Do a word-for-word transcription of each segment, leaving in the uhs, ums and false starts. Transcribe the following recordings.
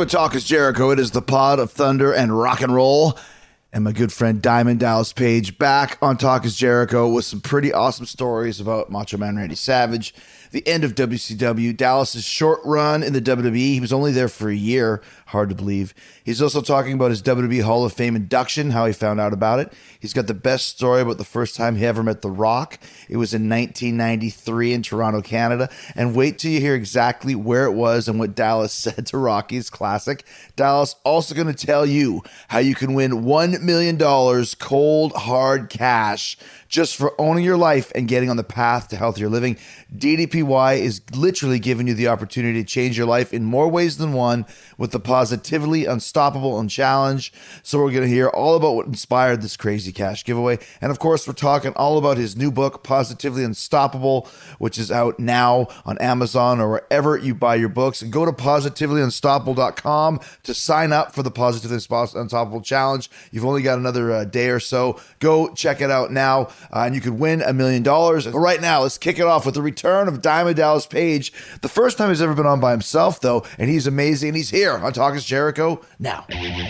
to Talk is Jericho. It is the pod of thunder and rock and roll. And my good friend Diamond Dallas Page back on Talk is Jericho with some pretty awesome stories about Macho Man Randy Savage, the end of W C W, Dallas's short run in the W W E. He was only there for a year. Hard to believe. He's also talking about his W W E Hall of Fame induction, how he found out about it. He's got the best story about the first time he ever met The Rock. It was in nineteen ninety-three in Toronto, Canada. And wait till you hear exactly where it was and what Dallas said to Rocky's classic. Dallas also going to tell you how you can win one million dollars cold, hard cash just for owning your life and getting on the path to healthier living. D D P Y is literally giving you the opportunity to change your life in more ways than one with the Positively Unstoppable and Challenge. So we're going to hear all about what inspired this crazy cash giveaway. And of course, we're talking all about his new book, Positively Unstoppable, which is out now on Amazon or wherever you buy your books. And go to positively unstoppable dot com to sign up for the Positively Unstoppable Challenge. You've only got another uh, day or so. Go check it out now, uh, and you could win a million dollars. But right now, let's kick it off with the return of Diamond Dallas Page. The first time he's ever been on by himself, though, and he's amazing. And he's here on Talk is Jericho now.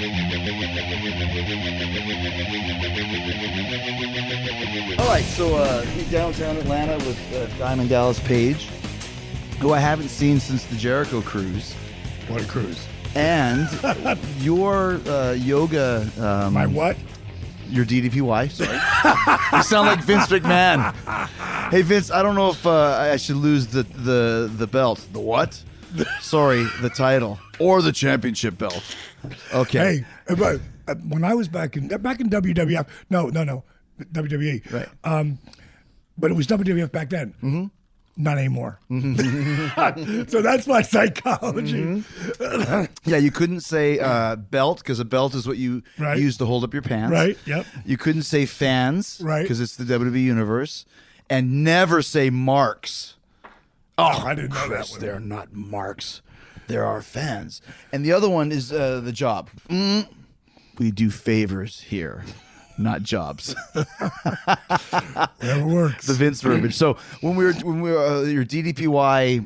All right, so uh, downtown Atlanta with uh, Diamond Dallas Page, who I haven't seen since the Jericho cruise. What a cruise. And your uh, yoga... Um, My what? Your D D P Y, sorry. You sound like Vince McMahon. Hey, Vince, I don't know if uh, I should lose the, the, the belt. The what? Sorry, the title. Or the championship belt. Okay. Hey, but uh, when I was back in back in W W F, no, no, no, W W E. Right. Um, but it was W W F back then. Mm-hmm. Not anymore. Mm-hmm. So that's my psychology. Mm-hmm. Yeah, you couldn't say uh, belt because a belt is what you right. use to hold up your pants. Right, yep. You couldn't say fans right. because it's the W W E Universe. And never say marks. Oh, I didn't know Chris, that one. They're not marks. There are fans. And the other one is uh, the job. Mm, we do favors here, not jobs. Never works. The Vince verbiage. So when we were when we were uh, your D D P Y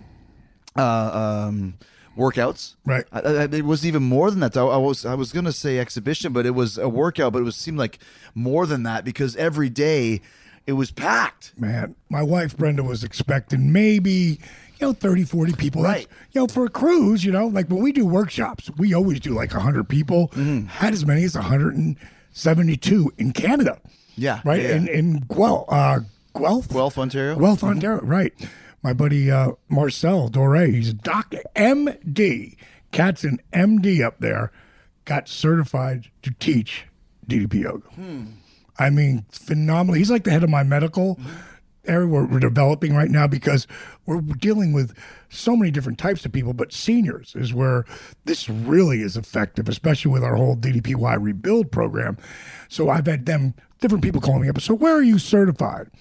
uh, um, workouts, right? I, I, it was even more than that. I, I was I was gonna say exhibition, but it was a workout. But it was seemed like more than that because every day it was packed. Man, my wife Brenda was expecting maybe, you know, thirty, forty people. Right. That's, you know, for a cruise, you know, like when we do workshops, we always do like one hundred people. Mm-hmm. Had as many as one hundred seventy-two in Canada. Yeah. Right? Yeah. In, in Guelph, uh, Guelph? Guelph, Ontario? Guelph, Ontario, right. My buddy uh, Marcel Doré, he's a doctor, M D. Cat's an M D up there, got certified to teach D D P yoga. Hmm. I mean, phenomenal. He's like the head of my medical area we're, we're developing right now because we're dealing with so many different types of people, but seniors is where this really is effective, especially with our whole D D P Y rebuild program. So I've had them, different people calling me up. So where are you certified?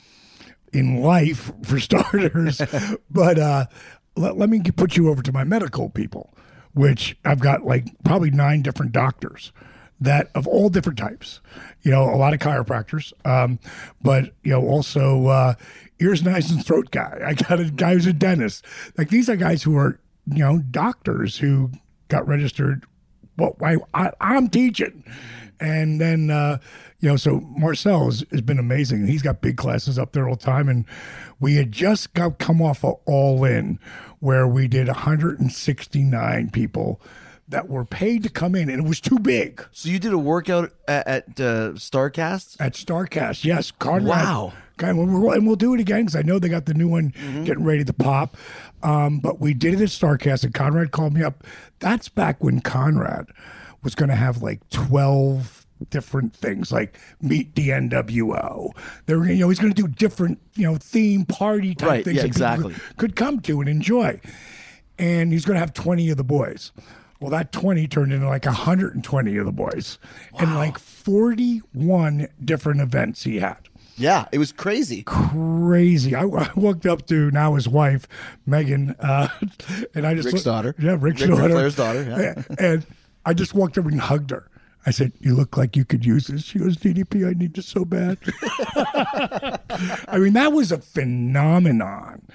In life, for starters. But uh, let, let me put you over to my medical people, which I've got like probably nine different doctors that of all different types, you know, a lot of chiropractors, um, but, you know, also uh, ears, nose, and throat guy. I got a guy who's a dentist. Like, these are guys who are, you know, doctors who got registered. Well, I, I, I'm teaching. And then, uh, you know, so Marcel has, has been amazing. He's got big classes up there all the time. And we had just got come off of All In, where we did one hundred sixty-nine people that were paid to come in, and it was too big. So you did a workout at, at uh, StarCast? At StarCast, yes. Conrad, wow. Okay, and we'll, and we'll do it again because I know they got the new one mm-hmm. getting ready to pop. Um, but we did it at StarCast, and Conrad called me up. That's back when Conrad was going to have like twelve different things, like meet the N W O. They were, you know, he's going to do different, you know, theme party type right, things yeah, that exactly. people could come to and enjoy. And he's going to have twenty of the boys. Well, that twenty turned into like one hundred twenty of the boys. Wow. And like forty-one different events he had. Yeah, it was crazy. Crazy. I, I walked up to now his wife, Megan, uh, and I just Rick's looked, daughter. Yeah, Rick's Rick, daughter. Ric Flair's daughter. Yeah. And, and I just walked over and hugged her. I said, "You look like you could use this." She goes, "D D P, I need this so bad." I mean, that was a phenomenon.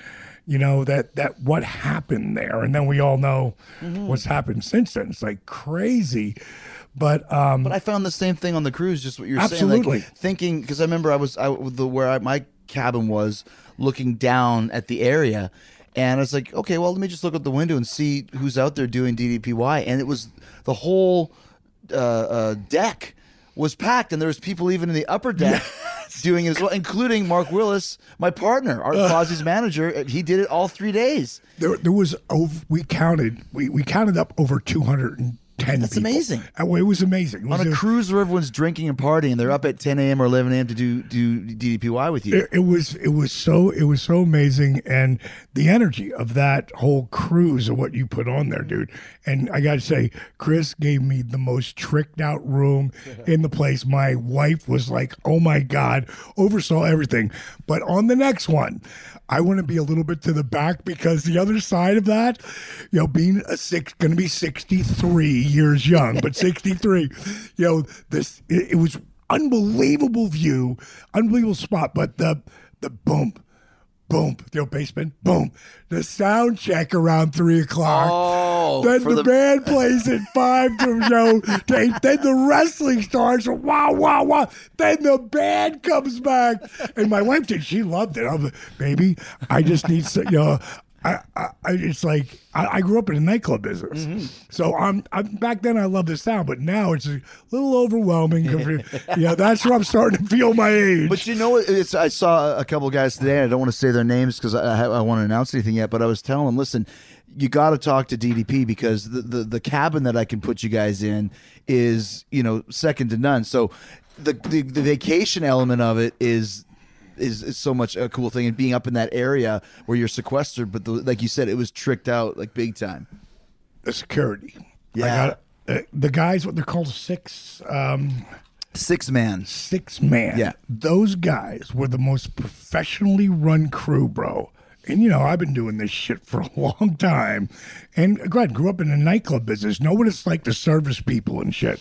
you know, that that what happened there, and then we all know Mm-hmm. what's happened since then. It's like crazy, but um, But I found the same thing on the cruise. Just what you're saying, Absolutely. like thinking because I remember I was I the where I, my cabin was looking down at the area, and I was like, okay, well, let me just look out the window and see who's out there doing D D P Y, and it was the whole uh, uh, deck was packed, and there was people even in the upper deck. Doing it as well, including Mark Willis, my partner, Art Fozzie's manager. He did it all three days. there there was over we counted we we counted up over two hundred ten That's people. amazing. Uh, It was amazing. It was On a a- cruise where everyone's drinking and partying, they're up at ten a.m. or eleven a.m. to do do D D P Y with you. It, it was it was so it was so amazing, and the energy of that whole cruise of what you put on there, dude. And I got to say, Chris gave me the most tricked out room in the place. My wife was like, "Oh my god," oversaw everything. But on the next one, I want to be a little bit to the back because the other side of that, you know, being a six, going to be sixty-three years young, but sixty-three, you know, this it, it was unbelievable view, unbelievable spot. But the the boom, boom, you know, basement, boom, the sound check around three o'clock. Oh, then for the, the- band plays at five to you know, to eight. Then the wrestling starts. Wow, wow, wow. Then the band comes back, and my wife did. She loved it. I'm like, baby, I just need some, you know. I, I, I it's like I, I grew up in a nightclub business, Mm-hmm. so I'm, I'm back then I loved the sound, but now it's a little overwhelming. Yeah, that's where I'm starting to feel my age. But you know what? It's, I saw a couple of guys today, and I don't want to say their names because I, I, I want to announce anything yet, but I was telling them, listen, you got to talk to D D P because the, the, the cabin that I can put you guys in is, you know, second to none. So the, the, the vacation element of it is is, is so much a cool thing, and being up in that area where you're sequestered, but the, like you said, it was tricked out like big time. The security, Yeah. I got, uh, the guys, what they're called, six. Um, Six man. six man. Yeah. Those guys were the most professionally run crew, bro. And you know, I've been doing this shit for a long time. And God, grew up in the nightclub business. Know what it's like to service people and shit.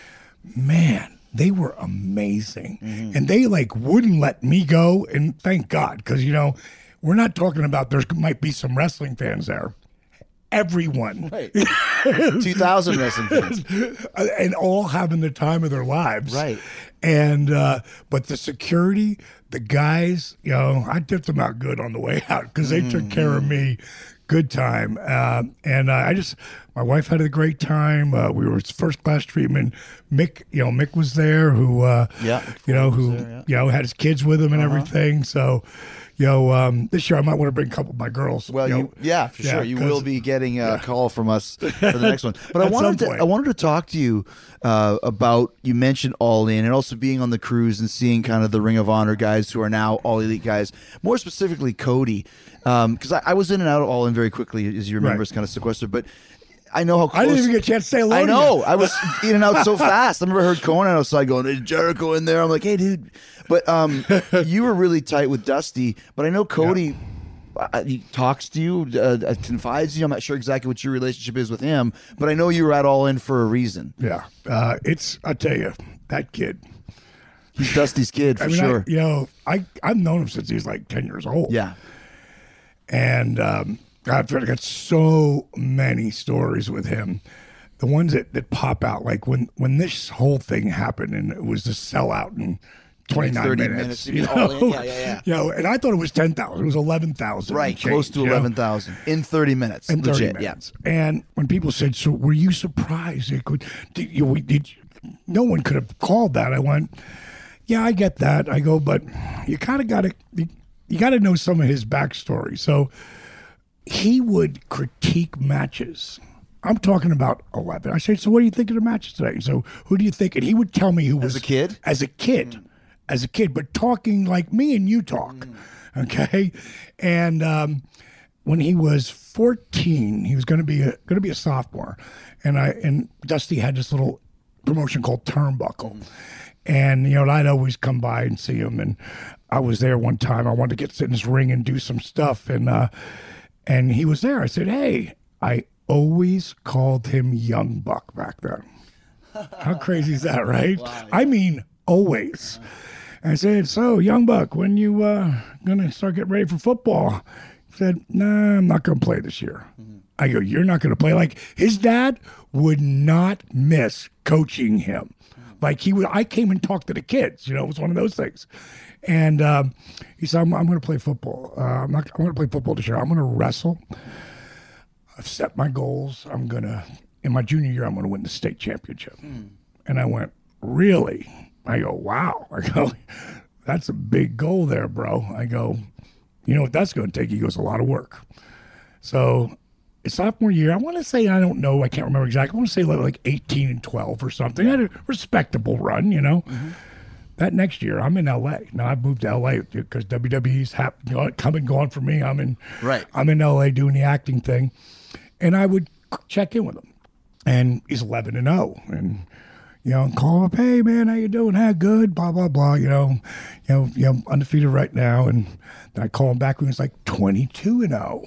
Man, they were amazing. Mm-hmm. And they like wouldn't let me go. And thank God, because you know, we're not talking about there might be some wrestling fans there. Everyone. Right. two thousand wrestling fans. And all having the time of their lives. Right. And, uh, but the security, the guys, you know, I tipped them out good on the way out because they took care of me. Good time. Uh, and uh, I just, my wife had a great time. Uh, we were first class treatment. Mick, you know, Mick was there who, uh, Yeah. you know, who, there, yeah. you know, had his kids with him and everything. So, you know, um, this year I might want to bring a couple of my girls. Well, you you, know, yeah, for yeah, sure. You 'cause- will be getting a call from us for the next one. But I At wanted some to, point. I wanted to talk to you uh, about, you mentioned All In and also being on the cruise and seeing kind of the Ring of Honor guys who are now All Elite guys. More specifically, Cody, because I, I was in and out of All In very quickly, as you remember, Right. it's kind of sequestered. But I know how close. I didn't even get a chance to say hello I to know. you. I was in and out so fast. I remember I heard Conan outside going, "Is Jericho in there?" I'm like, "Hey, dude." But um, you were really tight with Dusty. But I know Cody. Uh, he talks to you, uh, confides in you. I'm not sure exactly what your relationship is with him, but I know you were at All In for a reason. Yeah. Uh, it's, I tell you, that kid. He's Dusty's kid for I mean, sure. I, you know, I, I've known him since he's like ten years old. Yeah. And um, I've got so many stories with him. The ones that, that pop out, like when, when this whole thing happened and it was the sellout in twenty-nine thirty minutes. minutes to you be all know? in. Yeah, yeah, yeah. You know, and I thought it was ten thousand. It was eleven thousand. Right, close to eleven thousand in thirty minutes. In thirty Legit, minutes. And when people said, "So were you surprised?" It could, did you, we- did you- no one could have called that. I went, "Yeah, I get that." I go, "But you kind of got to you, you got to know some of his backstory." So he would critique matches. I'm talking about eleven. I said, "So what do you think of the matches today?" So who do you think? And he would tell me who was a kid? as a kid, as a kid, but talking like me and you talk, okay? And um, when he was fourteen, he was going to be a going to be a sophomore, and I and Dusty had this little promotion called Turnbuckle, and you know I'd always come by and see him, and I was there one time. I wanted to get sit in his ring and do some stuff, and uh, and he was there. I said, "Hey," I always called him Young Buck back then. How crazy is that, right? I mean, always. I said, "So, Young Buck, when you uh, gonna start getting ready for football?" said, nah, I'm not going to play this year. Mm-hmm. I go, you're not going to play? Like, his dad would not miss coaching him. Mm-hmm. Like, he would, I came and talked to the kids, you know, it was one of those things. And um, he said, I'm, I'm going to play football. Uh, I'm not, I'm going to play football this year. I'm going to wrestle. I've set my goals. I'm going to, in my junior year, I'm going to win the state championship. Mm. And I went, really? I go, wow. I go, that's a big goal there, bro. I go, you know what that's going to take? He goes, a lot of work. So his sophomore year, I want to say, I don't know, I can't remember exactly. I want to say like eighteen and twelve or something. Yeah. I had a respectable run, you know. Mm-hmm. That next year, I'm in L A. Now I've moved to L A because W W E's hap- come and gone for me. I'm in, right. I'm in L A doing the acting thing, and I would check in with him. And he's eleven and oh, and you know, call him up, hey man, how you doing? How good? Blah blah blah. You know, you know, you know, undefeated right now. And then I call him back when he was like twenty-two and oh,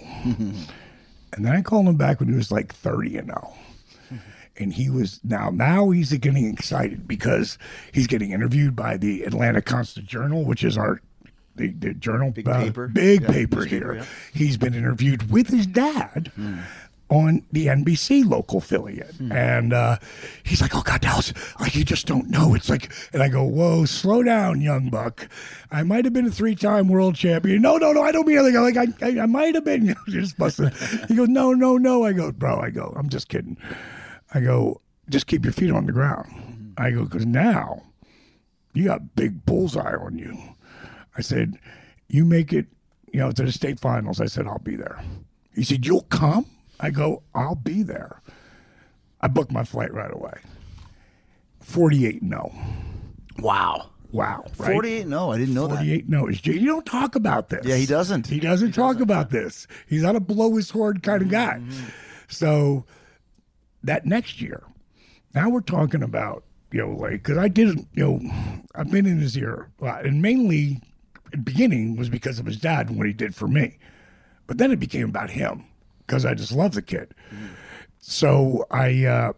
and then I called him back when he was like thirty and oh. And he was now now he's getting excited because he's getting interviewed by the Atlanta Constant-Journal, which is our the, the journal, big uh, paper, big yeah, paper newspaper, here. Yeah. He's been interviewed with his dad. Mm. On the N B C local affiliate. Hmm. And uh, he's like, oh, God, Dallas, like, you just don't know. It's like, and I go, whoa, slow down, young buck. I might have been a three-time world champion. No, no, no, I don't mean anything. Like, I, I, I might have been. Just busted. He goes, no, no, no. I go, bro, I go, I'm just kidding. I go, just keep your feet on the ground. Mm-hmm. I go, because now you got big bullseye on you. I said, you make it, you know, to the state finals. I said, I'll be there. He said, you'll come? I go, I'll be there. I booked my flight right away. forty-eight no. Wow. Wow. Right? forty-eight no. I didn't know that. forty-eight no. You don't talk about this. Yeah, he doesn't. He doesn't he talk doesn't. about this. He's not a blow his horn kind of guy. Mm-hmm. So that next year, now we're talking about, you know, like, because I didn't, you know, I've been in his ear a lot. And mainly, the beginning was because of his dad and what he did for me. But then it became about him. Because I just love the kid. Mm-hmm. So I uh,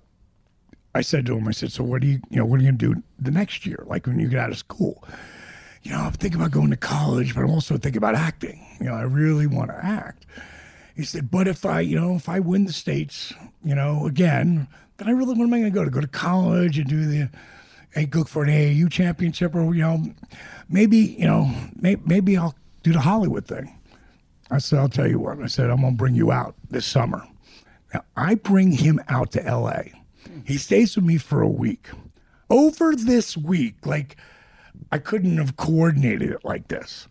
I said to him, I said, so what do you, you know, what are you going to do the next year? Like when you get out of school? You know, I'm thinking about going to college, but I'm also thinking about acting. You know, I really want to act. He said, but if I, you know, if I win the states, you know, again, then I really, what am I going to go to? Go to college and do the, hey, go for an A A U championship or, you know, maybe, you know, may, maybe I'll do the Hollywood thing. I said, I'll tell you what. I said, I'm going to bring you out this summer. Now, I bring him out to L A. He stays with me for a week. Over this week, like, I couldn't have coordinated it like this.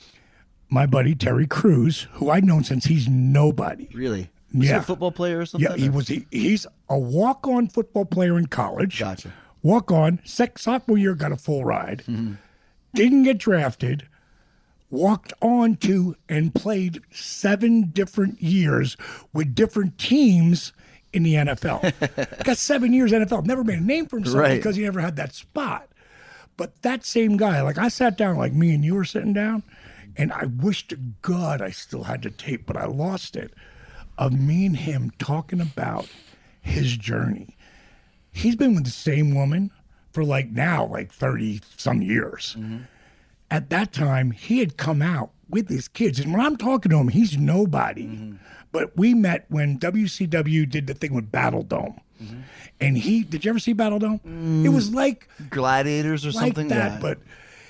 My buddy, Terry Crews, who I'd known since he's nobody. Really? Was yeah. he a football player or something? Yeah, he was. He, he's a walk-on football player in college. Gotcha. Walk-on. Sec- sophomore year, got a full ride. Mm-hmm. Didn't get drafted. Walked on to and played seven different years with different teams in the N F L. Got seven years N F L. Never made a name for himself right. because he never had that spot. But that same guy, like I sat down like me and you were sitting down, and I wish to God I still had the tape, but I lost it, of me and him talking about his journey. He's been with the same woman for like now, like thirty some years. Mm-hmm. At that time, he had come out with his kids. And when I'm talking to him, he's nobody. Mm-hmm. But we met when W C W did the thing with Battle Dome. Mm-hmm. And he, did you ever see Battle Dome? Mm, it was like Gladiators or like something that, yeah. But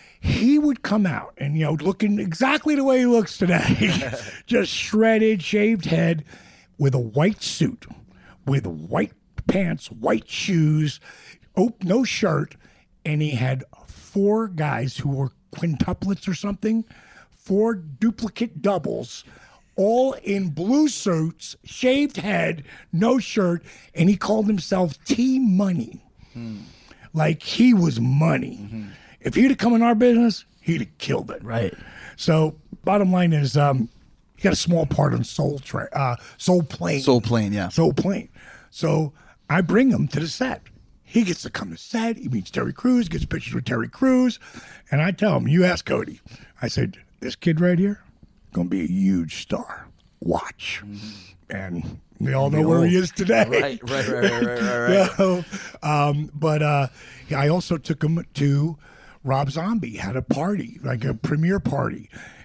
he would come out and, you know, looking exactly the way he looks today, just shredded, shaved head, with a white suit, with white pants, white shoes, oh, no shirt. And he had four guys who were quintuplets or something, four duplicate doubles, all in blue suits, shaved head, no shirt, and he called himself T-Money. Hmm. Like he was money. Mm-hmm. If he'd have come in our business, he'd have killed it. Right. So bottom line is um, he got a small part on Soul, tra- uh, Soul Plane. Soul Plane, yeah. Soul Plane. So I bring him to the set. He gets to come to set. He meets Terry Crews, gets pictures with Terry Crews. And I tell him, you ask Cody. I said, this kid right here, going to be a huge star. Watch. Mm-hmm. And we all know where he is today. Right, right, right, right, right, right. so, um, but uh, I also took him to Rob Zombie, had a party, like a premiere party.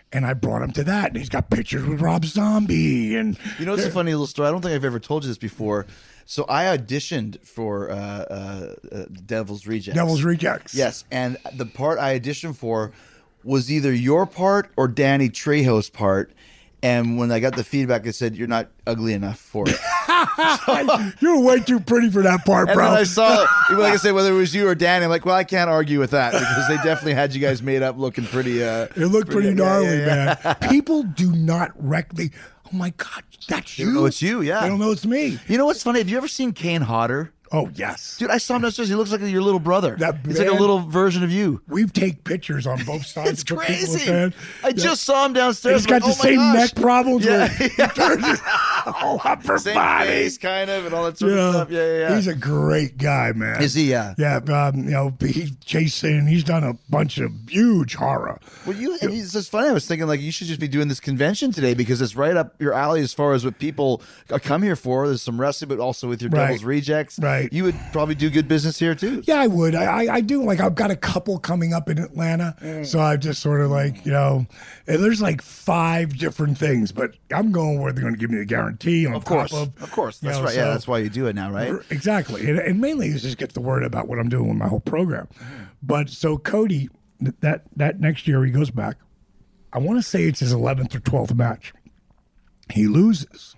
And I brought him to that, and he's got pictures with Rob Zombie. And You know, it's a funny little story. I don't think I've ever told you this before. So I auditioned for uh, uh, uh, Devil's Rejects. Devil's Rejects. Yes, and the part I auditioned for was either your part or Danny Trejo's part. And when I got the feedback, it said, you're not ugly enough for it. You're way too pretty for that part, And bro. then I saw, like I said, whether it was you or Danny, I'm like, well, I can't argue with that because they definitely had you guys made up looking pretty. Uh, It looked pretty, yeah, gnarly, yeah, yeah. man. People do not recognize. Oh my God, that's They you. don't know it's you, yeah. They don't know it's me. You know what's funny? Have you ever seen Kane Hodder? Oh yes, Dude, I saw him downstairs. He looks like your little brother. That He's like a man- little version of you. we've taken pictures on both sides. It's to put people crazy. in. I Yeah. just saw him downstairs. He's got like, the oh my same gosh. neck problems. Yeah, with oh, upper Same body. face, kind of, and all that sort Yeah. of stuff. Yeah, yeah, yeah. He's a great guy, man. Is he? Yeah. Yeah, um, you know, he's Jason. He's done a bunch of huge horror. Well, you, and it's just funny. I was thinking, like, you should just be doing this convention today because it's right up your alley as far as what people come here for. There's some wrestling, but also with your Right. Devil's Rejects. Right. You would probably do good business here, too. Yeah, I would. I, I, I do. Like, I've got a couple coming up in Atlanta. Mm. So I just sort of like, you know, and there's like five different things, but I'm going where they're going to give me the guarantee on Of course. top of. Of course. you That's know, right. Yeah, so- that's why you do it now, right? Exactly. And, and mainly is just get the word about what I'm doing with my whole program. But so Cody, th- that, that next year he goes back. I want to say it's his eleventh or twelfth match. He loses.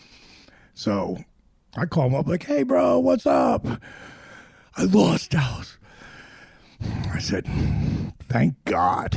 So I call him up like, hey, bro, what's up? I lost, Dallas. I said, thank God.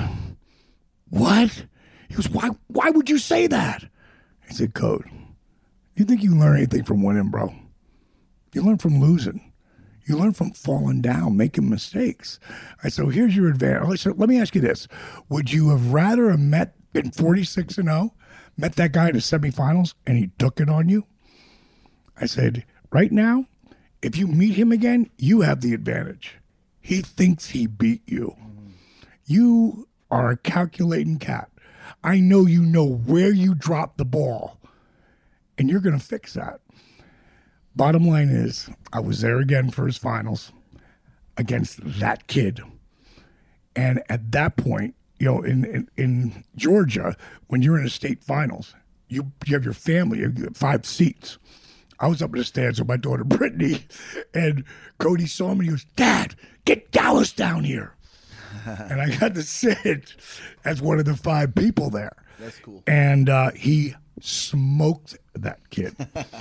What? He goes, why, why would you say that? I said, Code, you think you learn anything from winning, bro? You learn from losing. You learn from falling down, making mistakes. I said, so here's your advantage. I said, let me ask you this. Would you have rather have met, been forty-six and oh, met that guy in the semifinals and he took it on you? I said, right now, if you meet him again, you have the advantage. He thinks he beat you. You are a calculating cat. I know you know where you dropped the ball, and you're going to fix that. Bottom line is, I was there again for his finals against that kid. And at that point, you know, in, in, in Georgia, when you're in the state finals, you, you have your family, you have five seats. I was up in the stands with my daughter, Brittany, and Cody saw me. He goes, Dad, get Dallas down here. And I got to sit as one of the five people there. That's cool. And uh, he smoked that kid.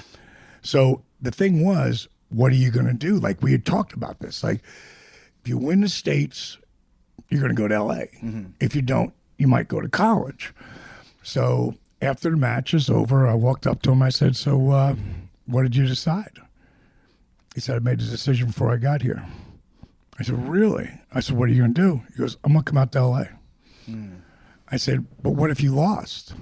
So the thing was, what are you going to do? Like, we had talked about this. Like, if you win the states, you're going to go to L A. Mm-hmm. If you don't, you might go to college. So after the match is over, I walked up to him. I said, so uh, what did you decide? He said, I made the decision before I got here. I said, really? I said, what are you going to do? He goes, I'm going to come out to L A. Mm. I said, but what if you lost?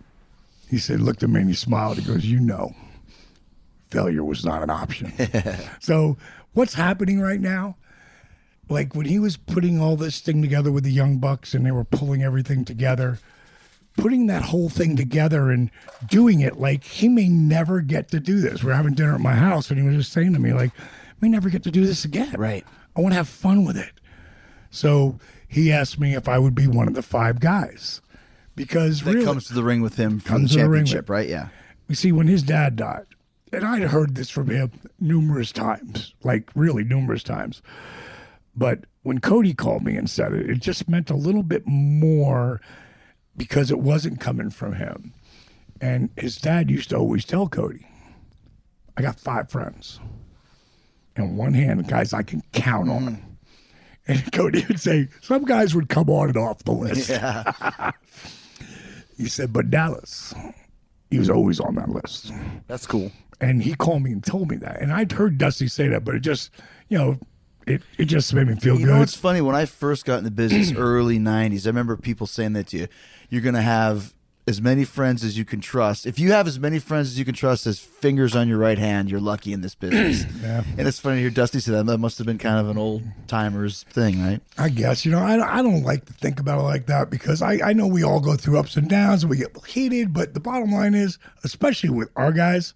He said, looked at me and he smiled. He goes, you know, failure was not an option. So what's happening right now? Like when he was putting all this thing together with the Young Bucks and they were pulling everything together, putting that whole thing together and doing it like he may never get to do this. We're having dinner at my house and he was just saying to me like, may never get to do this again. Right. I want to have fun with it. So he asked me if I would be one of the five guys because That really comes to the ring with him from Comes the to the ring championship, with- right? Yeah. you see, when his dad died, and I'd heard this from him numerous times, like really numerous times. But when Cody called me and said it, it just meant a little bit more because it wasn't coming from him. And his dad used to always tell Cody, I got five friends. And one hand, guys I can count on. Mm. And Cody would say, some guys would come on and off the list. Yeah. He said, but Dallas, he was always on that list. That's cool. And he called me and told me that. And I'd heard Dusty say that, but it just, you know, it, it just made me feel You good. know what's funny? When I first got in the business, early nineties, I remember people saying that to you. You're going to have as many friends as you can trust. If you have as many friends as you can trust as fingers on your right hand, you're lucky in this business. Yeah. And it's funny to hear Dusty say that. That must have been kind of an old timers thing, right? I guess, you know, I, I don't like to think about it like that because I, I know we all go through ups and downs and we get heated, but the bottom line is, especially with our guys,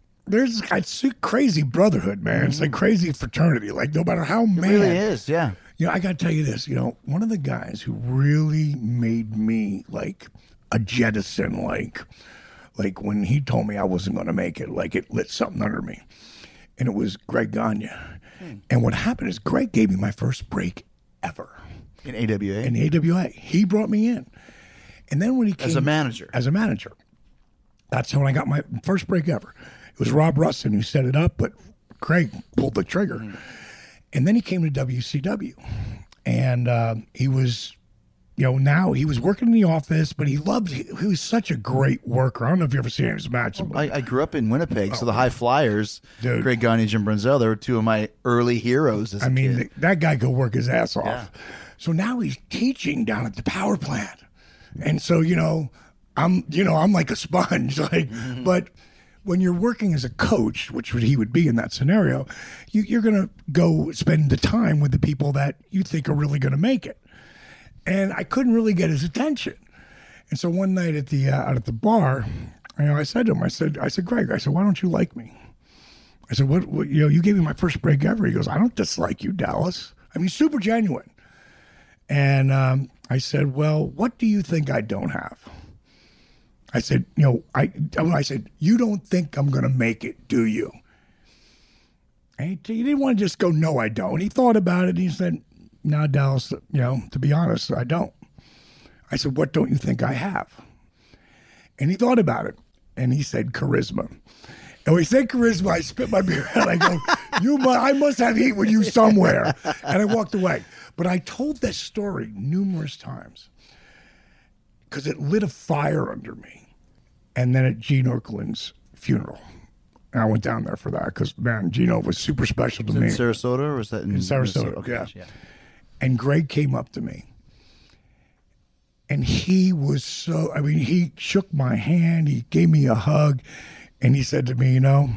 there's it's crazy brotherhood, man. It's like crazy fraternity. Like no matter how It mad really is, yeah. You know, I got to tell you this. You know, one of the guys who really made me like a jettison, like, like when he told me I wasn't going to make it, like it lit something under me. And it was Greg Gagne. Hmm. And what happened is Greg gave me my first break ever. In A W A? In A W A. He brought me in. And then when he came... As a manager? As a manager. That's when I got my first break ever. It was Rob Russin who set it up, but Craig pulled the trigger. Mm. And then he came to W C W. And uh, he was, you know, now he was working in the office, but he loved, he, he was such a great worker. I don't know if you ever seen his match. Well, I, I grew up in Winnipeg, oh, so the High Flyers, dude. Greg Gagne and Jim Brunzell, they were two of my early heroes as I a mean, kid. The, that guy could work his ass off. Yeah. So now he's teaching down at the power plant. And so, you know, I'm, you know, I'm like a sponge, like, mm-hmm. but when you're working as a coach, which he would be in that scenario, you, you're going to go spend the time with the people that you think are really going to make it. And I couldn't really get his attention. And so one night at the uh, out at the bar, you know, I said to him, I said, I said, Greg, I said, why don't you like me? I said, what, what, you know, you gave me my first break ever. He goes, I don't dislike you, Dallas. I mean, super genuine. And um, I said, well, what do you think I don't have? I said, you know, I I said, you don't think I'm going to make it, do you? And he, he didn't want to just go, no, I don't. He thought about it, and he said, no, Dallas, you know, to be honest, I don't. I said, what don't you think I have? And he thought about it, and he said, charisma. And when he said charisma, I spit my beer out. I go, you, mu- I must have heat with you somewhere. And I walked away. But I told that story numerous times because it lit a fire under me. And then at Gene Okerlund's funeral, and I went down there for that because, man, Gino was super special to was me. In Sarasota, or was that in, in Sarasota? Okay, yeah. yeah. And Greg came up to me, and he was so, I mean, he shook my hand, he gave me a hug, and he said to me, you know,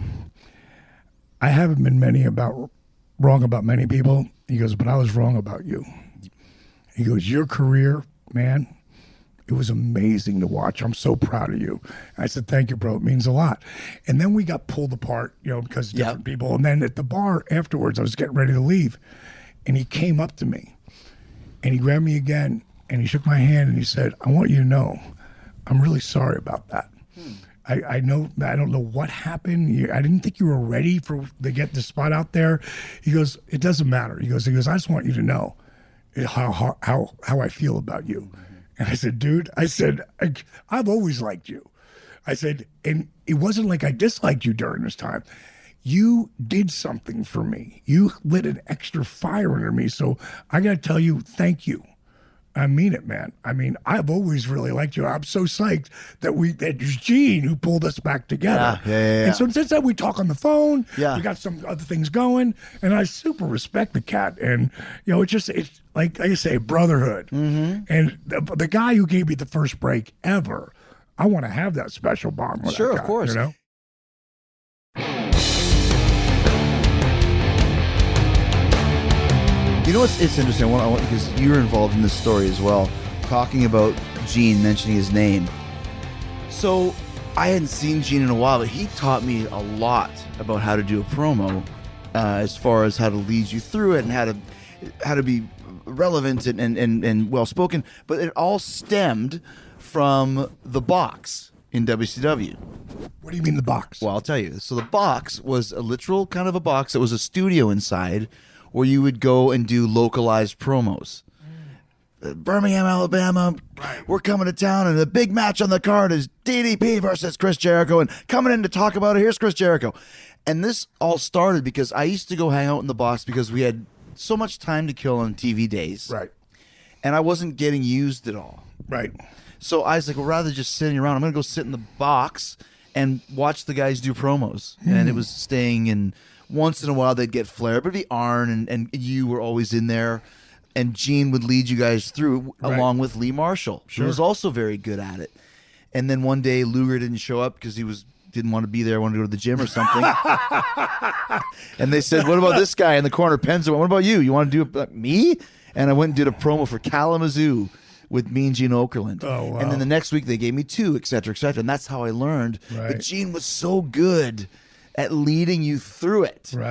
I haven't been many about wrong about many people. He goes, but I was wrong about you. He goes, your career, man, it was amazing to watch. I'm so proud of you. I said, thank you, bro. It means a lot. And then we got pulled apart, you know, because of different yep. people. And then at the bar afterwards, I was getting ready to leave. And he came up to me and he grabbed me again and he shook my hand and he said, I want you to know, I'm really sorry about that. Hmm. I, I know, I don't know what happened. You, I didn't think you were ready for to get the spot out there. He goes, it doesn't matter. He goes, he goes, I just want you to know how, how, how, how I feel about you. Mm-hmm. And I said, dude, I said, I, I've always liked you. I said, and it wasn't like I disliked you during this time. You did something for me. You lit an extra fire under me. So I got to tell you, thank you. I mean it, man. I mean, I've always really liked you. I'm so psyched that we that it was Gene who pulled us back together. Yeah, yeah, yeah, yeah. And so since then, we talk on the phone. Yeah. We got some other things going. And I super respect the cat. And, you know, it's just, it's like, like I say, brotherhood. Mm-hmm. And the, the guy who gave me the first break ever, I want to have that special bond with sure, that guy, of course. You know? You know what's it's interesting? I want, I want, because you're involved in this story as well, talking about Gene, mentioning his name. So I hadn't seen Gene in a while, but he taught me a lot about how to do a promo, uh, as far as how to lead you through it and how to how to be relevant and, and, and, and well spoken. But it all stemmed from the box in W C W. What do you mean the box? Well, I'll tell you. So the box was a literal kind of a box that was a studio inside, where you would go and do localized promos. Mm. Birmingham, Alabama, right. We're coming to town, and the big match on the card is D D P versus Chris Jericho, and coming in to talk about it, here's Chris Jericho. And this all started because I used to go hang out in the box because we had so much time to kill on T V days. Right. And I wasn't getting used at all. Right. So I was like, well, rather than just sitting around, I'm going to go sit in the box and watch the guys do promos. Mm. And it was staying in... Once in a while, they'd get Flair, but it'd be Arn, and, and you were always in there. And Gene would lead you guys through, right. along with Lee Marshall, sure. who was also very good at it. And then one day, Luger didn't show up because he was didn't want to be there, wanted to go to the gym or something. And they said, what about this guy in the corner, Penza? What about you? You want to do it? Me? And I went and did a promo for Kalamazoo with me and Gene Okerlund. Oh, wow. And then the next week, they gave me two, et cetera, et cetera. And that's how I learned. Right. But Gene was so good at leading you through it. Right.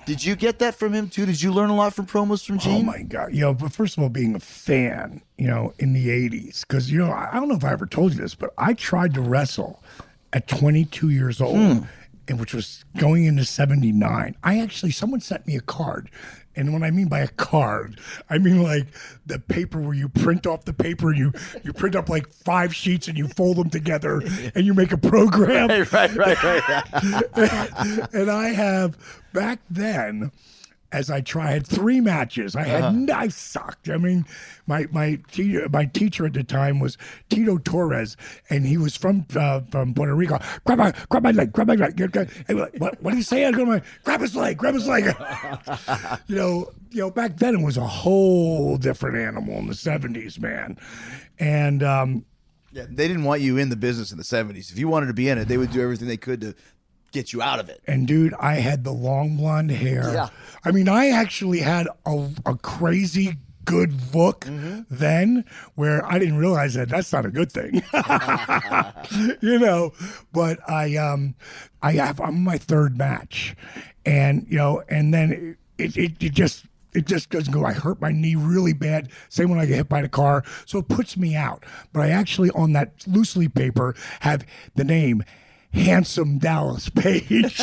Did you get that from him too? Did you learn a lot from promos from Gene? Oh my God. You know, but first of all, being a fan, you know, in the eighties, because, you know, I don't know if I ever told you this, but I tried to wrestle at twenty-two years old, hmm. and which was going into seventy-nine. I actually, someone sent me a card. And what I mean by a card, I mean like the paper where you print off the paper and you, you print up like five sheets and you fold them together and you make a program. Right, right, right. right. And I have, back then, as I tried three matches, I had uh-huh. I sucked. I mean, my my te- my teacher at the time was Tito Torres, and he was from uh, from Puerto Rico. Grab my grab my leg, grab my leg. What what do you say? I go my grab his leg, grab his leg. you know, you know. Back then it was a whole different animal in the seventies, man, and um, yeah, they didn't want you in the business in the seventies. If you wanted to be in it, they would do everything they could to get you out of it. And dude, I had the long blonde hair. Yeah. I mean, I actually had a, a crazy good look mm-hmm. then, where I didn't realize that that's not a good thing. you know, but I um I have I'm my third match, and you know, and then it it, it just It just doesn't go. I hurt my knee really bad. Same when I get hit by the car. So it puts me out. But I actually, on that loose leaf paper, have the name Handsome Dallas Page.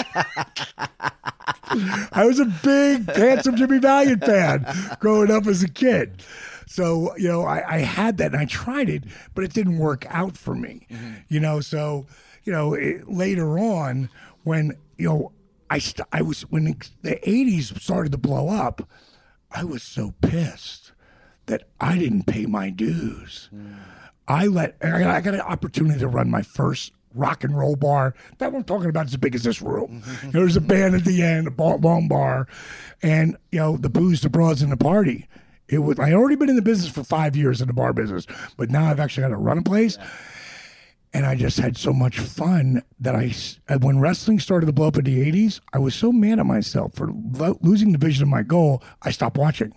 I was a big Handsome Jimmy Valiant fan growing up as a kid. So, you know, I, I had that and I tried it, but it didn't work out for me. Mm-hmm. You know, so, you know, it, later on when, you know, I, st- I was, when the eighties started to blow up, I was so pissed that I didn't pay my dues. Mm. I let, I got, I got an opportunity to run my first rock and roll bar. That one I'm talking about is as big as this room. Mm-hmm. There was a band at the end, a bar, long bar, and, you know, the booze, the broads, and the party. It was, I already been in the business for five years in the bar business, but now I've actually got to run a place. Yeah. And I just had so much fun that I, when wrestling started to blow up in the eighties, I was so mad at myself for lo- losing the vision of my goal, I stopped watching.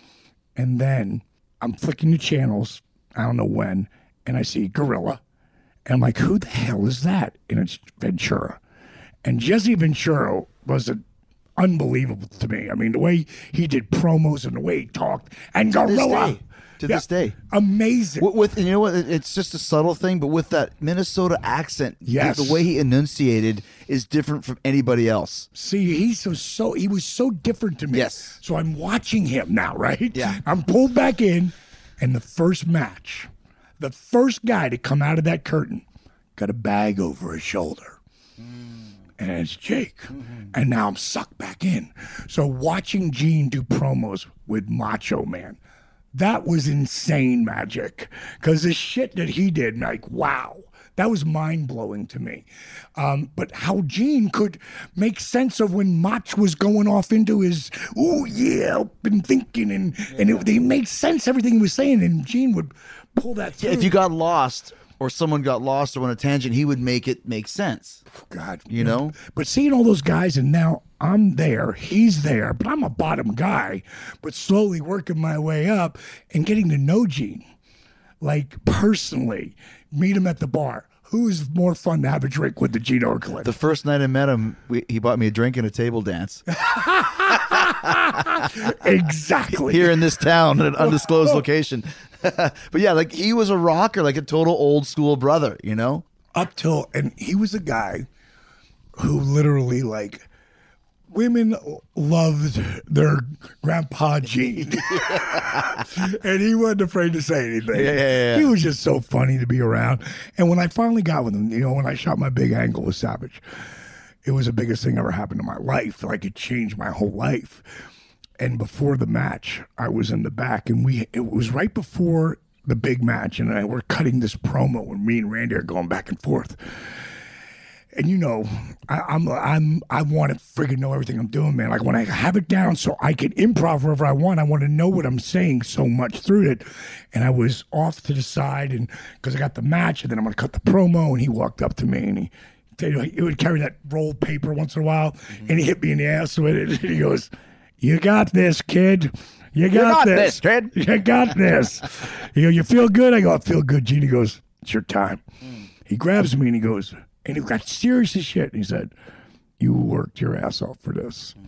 And then I'm flicking the channels, I don't know when, and I see Gorilla. And I'm like, who the hell is that? And it's Ventura. And Jesse Ventura was a, unbelievable to me. I mean, the way he did promos and the way he talked. And to Gorilla. This day, to yeah, this day. Amazing. With, with, you know what? It's just a subtle thing, but with that Minnesota accent, yes. the, the way he enunciated is different from anybody else. See, he's so, so, he was so different to me. Yes. So I'm watching him now, right? Yeah. I'm pulled back in, and the first match, the first guy to come out of that curtain got a bag over his shoulder. Mm. And it's Jake. Mm-hmm. And now I'm sucked back in. So watching Gene do promos with Macho Man, that was insane magic. Because the shit that he did, like, wow. That was mind-blowing to me. Um, but how Gene could make sense of when Mach was going off into his, oh, yeah, I've been thinking, and, yeah. and it, it made sense, everything he was saying, and Gene would pull that through. Yeah, if you got lost or someone got lost or on a tangent, he would make it make sense. God. You know? But seeing all those guys, and now I'm there, he's there, but I'm a bottom guy, but slowly working my way up and getting to know Gene, like personally, meet him at the bar. Who's more fun to have a drink with, the Gene or Clint? The first night I met him, we, he bought me a drink and a table dance. Exactly. Here in this town, at an undisclosed location. But yeah, like he was a rocker, like a total old school brother, you know? Up till, and he was a guy who literally, like, women loved their grandpa Gene. And he wasn't afraid to say anything. Yeah, yeah, yeah. He was just so funny to be around. And when I finally got with him, you know, when I shot my big angle with Savage, it was the biggest thing ever happened in my life. Like, it changed my whole life. And before the match, I was in the back, and we it was right before the big match, and I were cutting this promo, and me and Randy are going back and forth. And you know, I, I'm I'm I want to friggin' know everything I'm doing, man. Like when I have it down so I can improv wherever I want, I want to know what I'm saying so much through it. And I was off to the side, and because I got the match, and then I'm gonna cut the promo, and he walked up to me, and he. He would carry that rolled paper once in a while, mm-hmm. and he hit me in the ass with it. And he goes, "You got this, kid. You got, you got this. this, kid. You got this." He goes, "You feel good?" I go, "I feel good." Gene, he goes, "It's your time." Mm. He grabs me and he goes, and he got serious as shit. And he said, "You worked your ass off for this." Mm.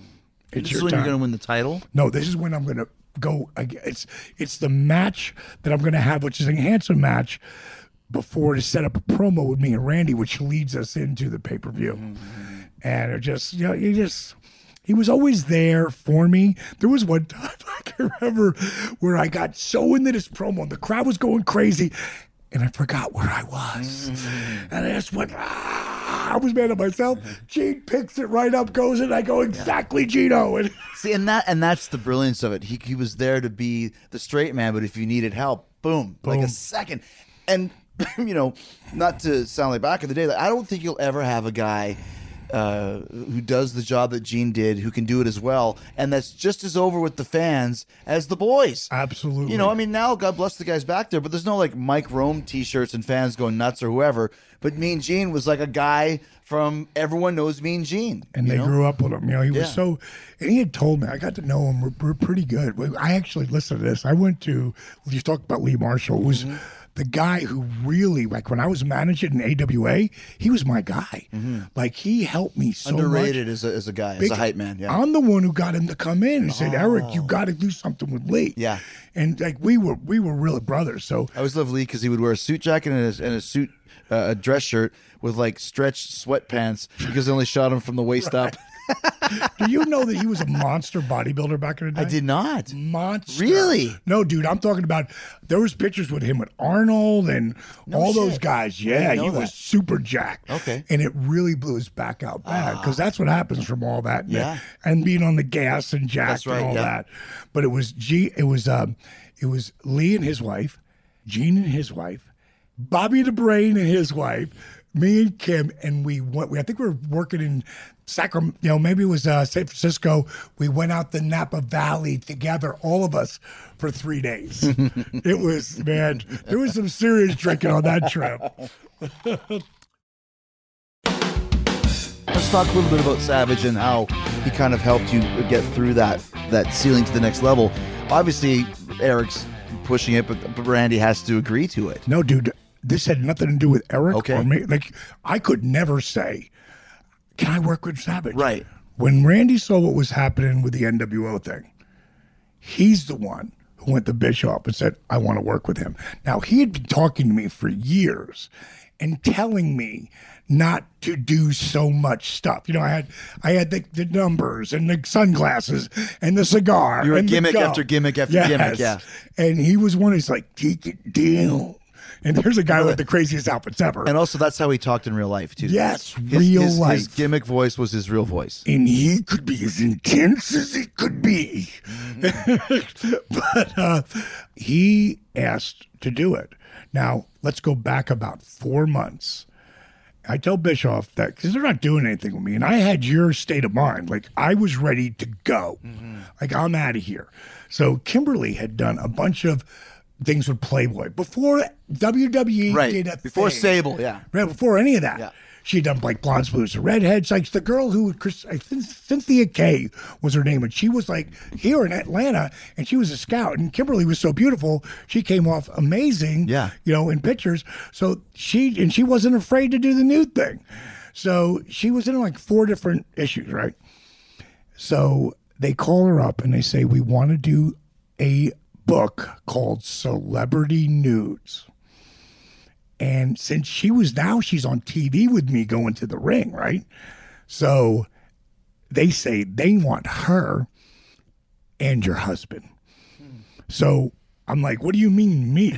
It's This your is when time. you're going to win the title? No, this is when I'm going to go. ag- It's it's the match that I'm going to have, which is a handsome match, before to set up a promo with me and Randy, which leads us into the pay per view. Mm-hmm. And it just, you know, he just, he was always there for me. There was one time I can remember where I got so into this promo, and the crowd was going crazy, and I forgot where I was, Mm-hmm. and I just went. Ah! I was mad at myself. Gene picks it right up, goes in. I go, exactly, Gino. And See, and that and that's the brilliance of it. He he was there to be the straight man, but if you needed help, boom, like a Boom. second. And you know, not to sound like back in the day, like, I don't think you'll ever have a guy uh, who does the job that Gene did, who can do it as well, and that's just as over with the fans as the boys. Absolutely. You know, I mean, now God bless the guys back there, but there's no like Mike Rome T-shirts and fans going nuts or whoever. But Mean Gene was like a guy from everyone knows Mean Gene, and you they know? grew up with him. You know, he Yeah. was so, and he had told me, I got to know him. We're, we're pretty good. We- I actually, listen to this. I went to, you talked about Lee Marshall, who was Mm-hmm. the guy who really, like when I was managing in A W A, he was my guy. Like he helped me so much. Mm-hmm. Underrated as a, as a guy, as Big- a hype man. Yeah. I'm the one who got him to come in and said, Eric, you got to do something with Lee. Yeah. And like we were, we were really brothers. So I always loved Lee because he would wear a suit jacket and a, and a suit, uh, a dress shirt with like stretched sweatpants because they only shot him from the waist up. do you know that he was a monster bodybuilder back in the day? I did not. Monster. Really? No, dude, I'm talking about there was pictures with him with Arnold and all those shit. guys. I Yeah, didn't know he that. was super jacked. Okay. And it really blew his back out bad because that's what happens from all that. and- Yeah. And being on the gas and jacked That's right, and all yeah. that. But it was G it was um it was Lee and his wife, Gene and his wife, Bobby the Brain and his wife, me and Kim, and we went. We, I think we were working in Sacramento. You know, maybe it was uh, San Francisco. We went out the Napa Valley together, all of us, for three days. It was man. There was some serious drinking on that trip. Let's talk a little bit about Savage and how he kind of helped you get through that that ceiling to the next level. Obviously, Eric's pushing it, but, but Randy has to agree to it. No, dude, this had nothing to do with Eric Okay. or me. Like, I could never say, "Can I work with Savage?" Right. When Randy saw what was happening with the N W O thing, he's the one who went to Bischoff and said, I want to work with him. Now, he had been talking to me for years and telling me not to do so much stuff. You know, I had I had the, the numbers and the sunglasses and the cigar. You were and the gimmick gum. after gimmick after Yes. gimmick, yeah. And he was one who's like, take it down. And there's a guy with the craziest outfits ever. And also, that's how he talked in real life, too. Yes, His- real his, life. His gimmick voice was his real voice. And he could be as intense as he could be. But uh, he asked to do it. Now, let's go back about four months. I tell Bischoff that because they're not doing anything with me. And I had your state of mind. Like, I was ready to go. Like, I'm out of here. So, Kimberly had done a bunch of things with Playboy before W W E Right. did a Before thing. Sable, yeah. Right, before any of that. Yeah. She'd done like Blondes, Blues, and Redheads. Like the girl who, Chris, I think Cynthia Kay was her name. And she was like here in Atlanta and she was a scout. And Kimberly was so beautiful. She came off amazing, Yeah. you know, in pictures. So she, and she wasn't afraid to do the nude thing. So she was in like four different issues, right? So they call her up and they say, we want to do a book called Celebrity Nudes. And since she was now, she's on T V with me going to the ring, right? So they say they want her and your husband. So I'm like, what do you mean me?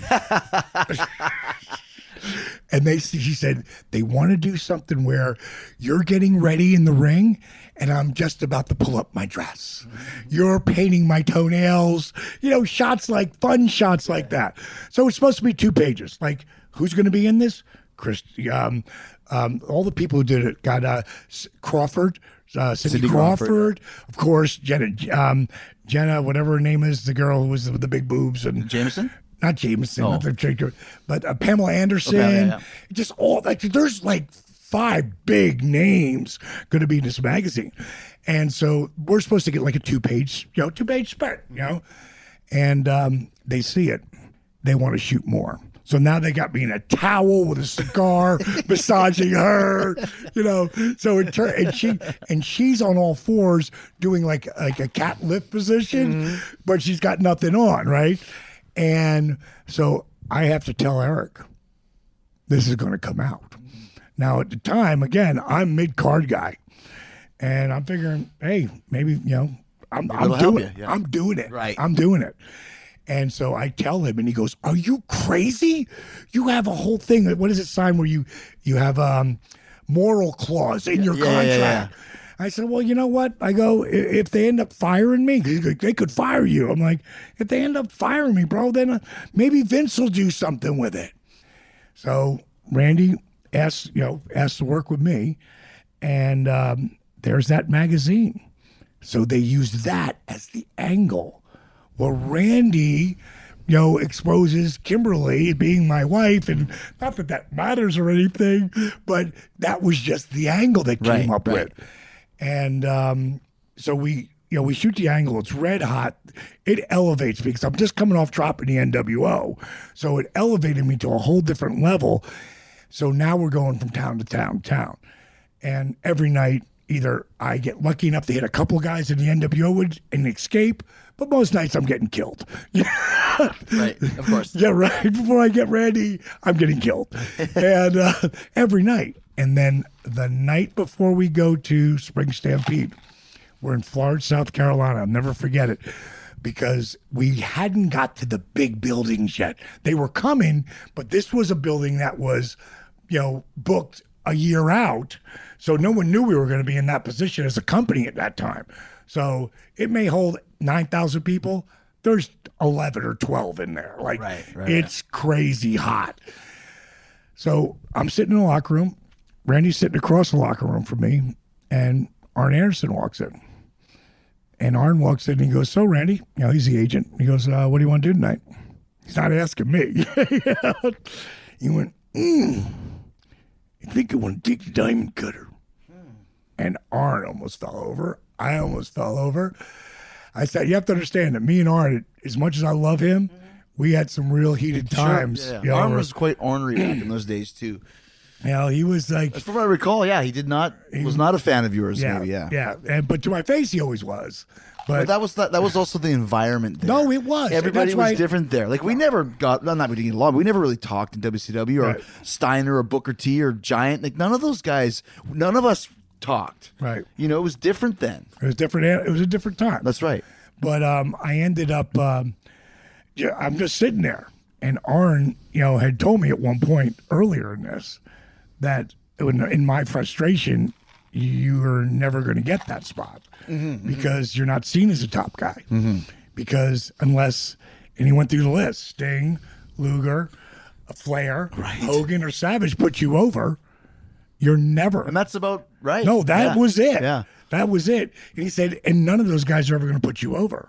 And they, she said, they want to do something where you're getting ready in the ring and I'm just about to pull up my dress. You're painting my toenails, you know, shots like fun shots like that. So it's supposed to be two pages. Like, who's going to be in this? Chris, um, um, all the people who did it got uh, S- Crawford, uh, Cindy, Cindy Crawford, Crawford. of course, Jenna, um, Jenna, whatever her name is, the girl who was with the big boobs and Jameson? not Jameson, Oh. not the chick, but uh, Pamela Anderson. Okay, yeah, yeah. Just all like there's like five big names going to be in this magazine, and so we're supposed to get like a two page, you know, two page spread, you know, and um, they see it, they want to shoot more. So now they got me in a towel with a cigar, massaging her, you know. So it tur- and she and she's on all fours doing like like a cat lift position, mm-hmm. but she's got nothing on, right? And so I have to tell Eric, this is going to come out. Now at the time, again, I'm mid card guy, and I'm figuring, hey, maybe you know, I'm, I'm doing it. Yeah. I'm doing it. Right. I'm doing it. And so I tell him, and he goes, "Are you crazy? You have a whole thing. What is it sign where you you have um moral clause in your yeah, contract?" Yeah, yeah. I said, "Well, you know what?" I go, "If they end up firing me, they could fire you." I'm like, "If they end up firing me, bro, then uh, maybe Vince will do something with it." So Randy asked, you know, asked to work with me, and um, there's that magazine. So they used that as the angle. Well, Randy, you know, exposes Kimberly being my wife, and not that that matters or anything, but that was just the angle that came right, up right. with. And um, so we, you know, we shoot the angle. It's red hot. It elevates me because I'm just coming off dropping the N W O. So it elevated me to a whole different level. So now we're going from town to town, town. And every night, either I get lucky enough to hit a couple of guys in the N W O and escape, but most nights I'm getting killed. Right, of course. Yeah, right. Before I get ready, I'm getting killed. and uh, every night. And then the night before we go to Spring Stampede, we're in Florence, South Carolina. I'll never forget it because we hadn't got to the big buildings yet. They were coming, but this was a building that was, you know, booked a year out. So no one knew we were going to be in that position as a company at that time. So it may hold nine thousand people. There's eleven or twelve in there. Like, right, right, it's crazy hot. So I'm sitting in the locker room. Randy's sitting across the locker room from me, and Arn Anderson walks in. And Arn walks in and he goes, "So, Randy," you know, he's the agent. He goes, uh, "What do you want to do tonight?" He's not asking me. He went, mm, "I think I want to take the diamond cutter." And Arn almost fell over. I almost fell over. I said, "You have to understand that me and Arn, as much as I love him, we had some real heated times." Sure, yeah. You know, Arn was quite ornery back in those days too. You know, he was like, From what I recall, yeah, he did not he was not a fan of yours. yeah, maybe, yeah, yeah. And, but to my face, he always was. But, But that was that, that was also the environment there. No, it was. Everybody That's was why- different there. Like we never got not we didn't get along. We never really talked in W C W or Right. Steiner or Booker T or Giant. Like none of those guys. None of us talked. Right. You know, it was different then. it was different. It was a different time. That's right. But um, I ended up, um, yeah, I'm just sitting there. And Arn, you know, had told me at one point earlier in this that in, in my frustration, you're never going to get that spot mm-hmm, because mm-hmm. you're not seen as a top guy. Mm-hmm. Because unless, and he went through the list, Sting, Luger, Flair, right. Hogan, or Savage put you over, you're never. And that's about right. No, that yeah. was it. Yeah. That was it. And he said, and none of those guys are ever going to put you over.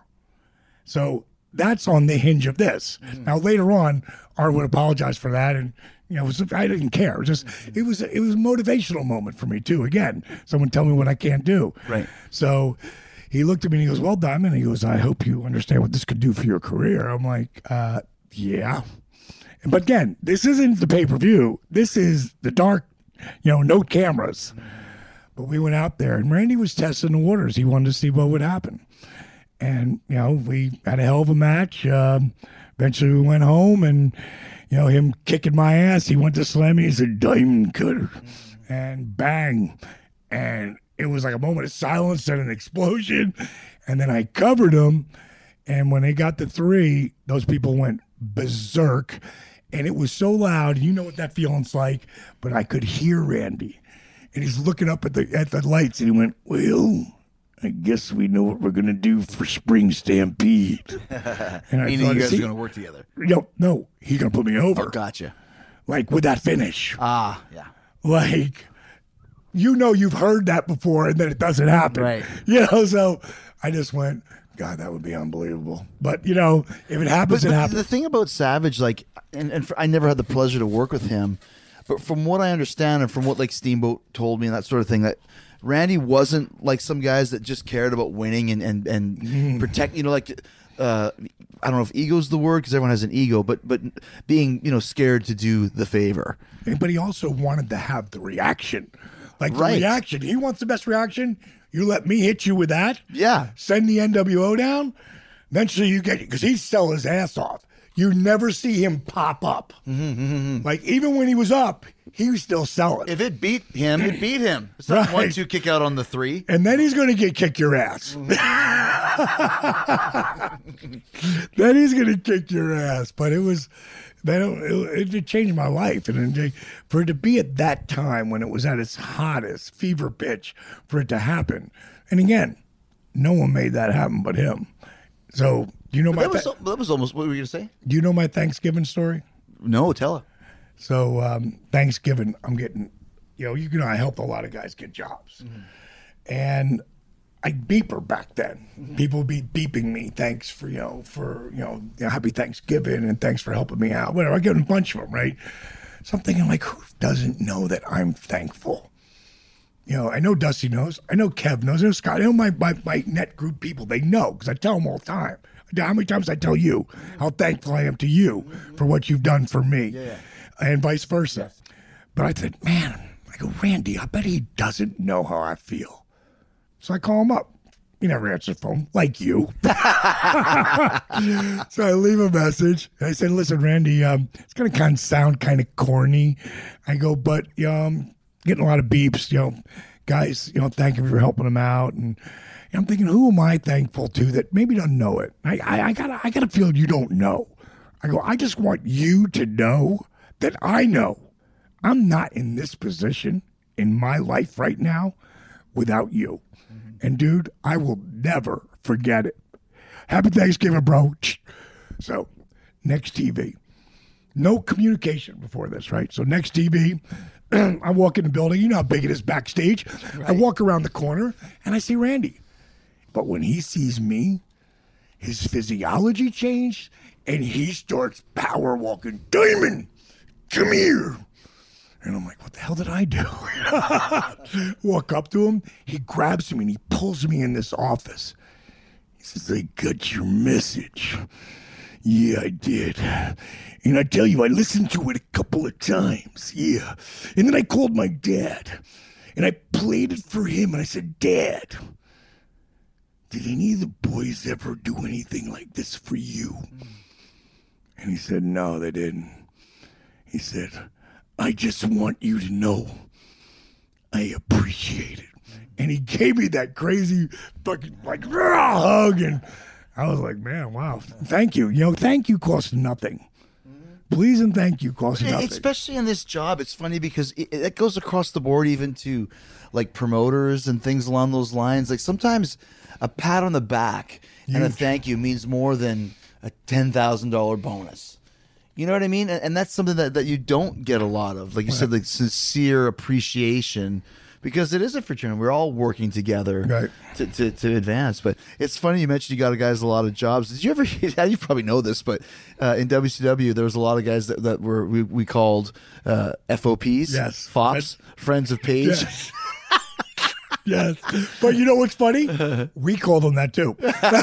So that's on the hinge of this. Mm-hmm. Now later on, Arn would apologize for that, and you know, it was, I didn't care. It was just it was it was a motivational moment for me too. Again, someone tell me what I can't do. Right. So he looked at me and he goes, "Well, Diamond," he goes, "I hope you understand what this could do for your career." I'm like, uh, "Yeah." But again, this isn't the pay per view. This is the dark, you know, no cameras. But we went out there, and Randy was testing the waters. He wanted to see what would happen. And, you know, we had a hell of a match. Um, eventually we went home, and, you know, him kicking my ass, he went to slam me. He said, "Diamond cutter." And bang. And it was like a moment of silence and an explosion. And then I covered him. And when they got to three, those people went berserk. And it was so loud. You know what that feeling's like. But I could hear Randy. And he's looking up at the at the lights, and he went, "Well, I guess we know what we're going to do for Spring Stampede." And I Meaning thought, you guys "See- are going to work together. No, no, he's going to put me over. Oh, gotcha. Like with that finish. Ah, yeah. Like, you know you've heard that before, and then it doesn't happen. Right. You know, so I just went, God, that would be unbelievable. But, you know, if it happens, But, it but happens. the thing about Savage, like, and, and for, I never had the pleasure to work with him, but from what I understand and from what like Steamboat told me and that sort of thing, that Randy wasn't like some guys that just cared about winning and and and Mm. protect. You know, like uh, I don't know if ego's the word because everyone has an ego, but but being, you know, scared to do the favor. But he also wanted to have the reaction. Like the Right. reaction. He wants the best reaction. You let me hit you with that. Yeah. Send the N W O down. Eventually you get it because he'd sell his ass off. You never see him pop up. Mm-hmm. Like even when he was up, he was still selling. If it beat him, it beat him. It's not Right. one two kick out on the three. And then he's going to get kick your ass. Then he's going to kick your ass. But it was, that it, it changed my life. And it, for it to be at that time when it was at its hottest, fever pitch, for it to happen. And again, no one made that happen but him. So, do you know my That was, th- that was almost, what were you going to say? do you know my Thanksgiving story? No, tell her. So um, Thanksgiving, I'm getting, you know, you know, I helped a lot of guys get jobs, mm-hmm. and I beeper back then. Mm-hmm. People would be beeping me, thanks for you know for you know happy Thanksgiving and thanks for helping me out. Whatever, I get a bunch of them, right? So I'm thinking like, who doesn't know that I'm thankful? You know, I know Dusty knows. I know Kev knows. I know Scott. I know my my, my net group people. They know because I tell them all the time. How many times I tell you how thankful I am to you for what you've done for me. Yeah. And vice versa. Yes. But I said, man, I go, Randy, I bet he doesn't know how I feel. So I call him up. He never answers the phone, like you. So I leave a message. I said, listen, Randy, um, it's going to kind of sound kind of corny. I go, but um, getting a lot of beeps, you know, guys, you know, thank you for helping him out. And I'm thinking, who am I thankful to that maybe doesn't know it? I, I, I got I got a feel you don't know. I go, I just want you to know that I know I'm not in this position in my life right now without you. Mm-hmm. And dude, I will never forget it. Happy Thanksgiving, bro. So Next T V. No communication before this, right? So Next T V, I walk in the building. You know how big it is backstage. Right. I walk around the corner and I see Randy. But when he sees me, his physiology changed and he starts power walking. Diamond, come here. And I'm like, what the hell did I do? Walk up to him. He grabs me and he pulls me in this office. He says, I got your message. Yeah, I did. And I tell you, I listened to it a couple of times. Yeah. And then I called my dad and I played it for him. And I said, Dad, did any of the boys ever do anything like this for you? Mm. And he said, no, they didn't. He said, I just want you to know I appreciate it. And he gave me that crazy fucking like hug. And I was like, man, wow. Thank you. You know, thank you costs nothing. Please and thank you costs nothing. Especially in this job, it's funny because it, it goes across the board even to like promoters and things along those lines. Like sometimes a pat on the back Huge. and a thank you means more than a ten thousand dollars bonus. You know what I mean? And, and that's something that, that you don't get a lot of. Like you right. said, like sincere appreciation, because it is a fraternity. We're all working together right. to, to, to advance. But it's funny you mentioned you got guys a lot of jobs. Did you ever, you probably know this, but uh, in W C W, there was a lot of guys that, that were, we, we called uh, F O Ps, yes. F O Ps, Friends of Paige. Yes. Yes. But you know what's funny? We call them that too.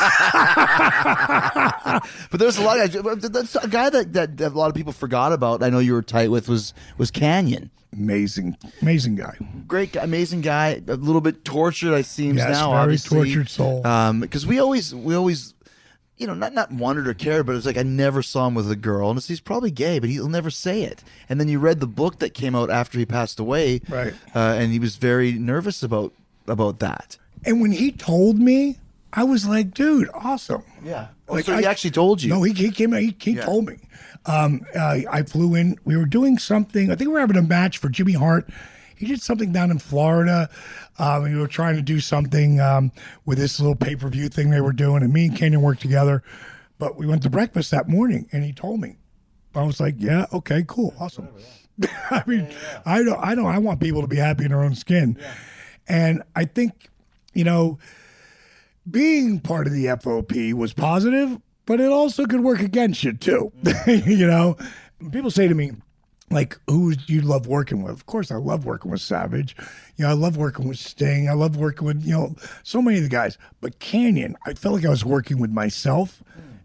But there's a lot of guys. That's a guy that, that, that a lot of people forgot about. I know you were tight with was was Canyon. Amazing, amazing guy. Great, guy, amazing guy. A little bit tortured, I seems yes, now. Very obviously. tortured soul. Um, because we always we always. You know, not not wondered or cared, but it's like I never saw him with a girl, and it's, he's probably gay, but he'll never say it. And then you read the book that came out after he passed away, right? Uh, and he was very nervous about about that. And when he told me, I was like, "Dude, awesome!" Yeah. Like, so he I, actually told you? No, he, he came. He, he yeah. told me. Um, uh, I flew in. We were doing something. I think we were having a match for Jimmy Hart. He did something down in Florida. Um, we were trying to do something um, with this little pay-per-view thing they were doing, and me and Kenyon worked together. But we went to breakfast that morning, and he told me. I was like, "Yeah, okay, cool, awesome." I mean, yeah, yeah. I don't, I don't, I want people to be happy in their own skin, yeah. and I think, you know, being part of the F O P was positive, but it also could work against you too. You know, people say to me, like, who do you love working with? Of course, I love working with Savage. You know, I love working with Sting. I love working with, you know, so many of the guys. But Canyon, I felt like I was working with myself.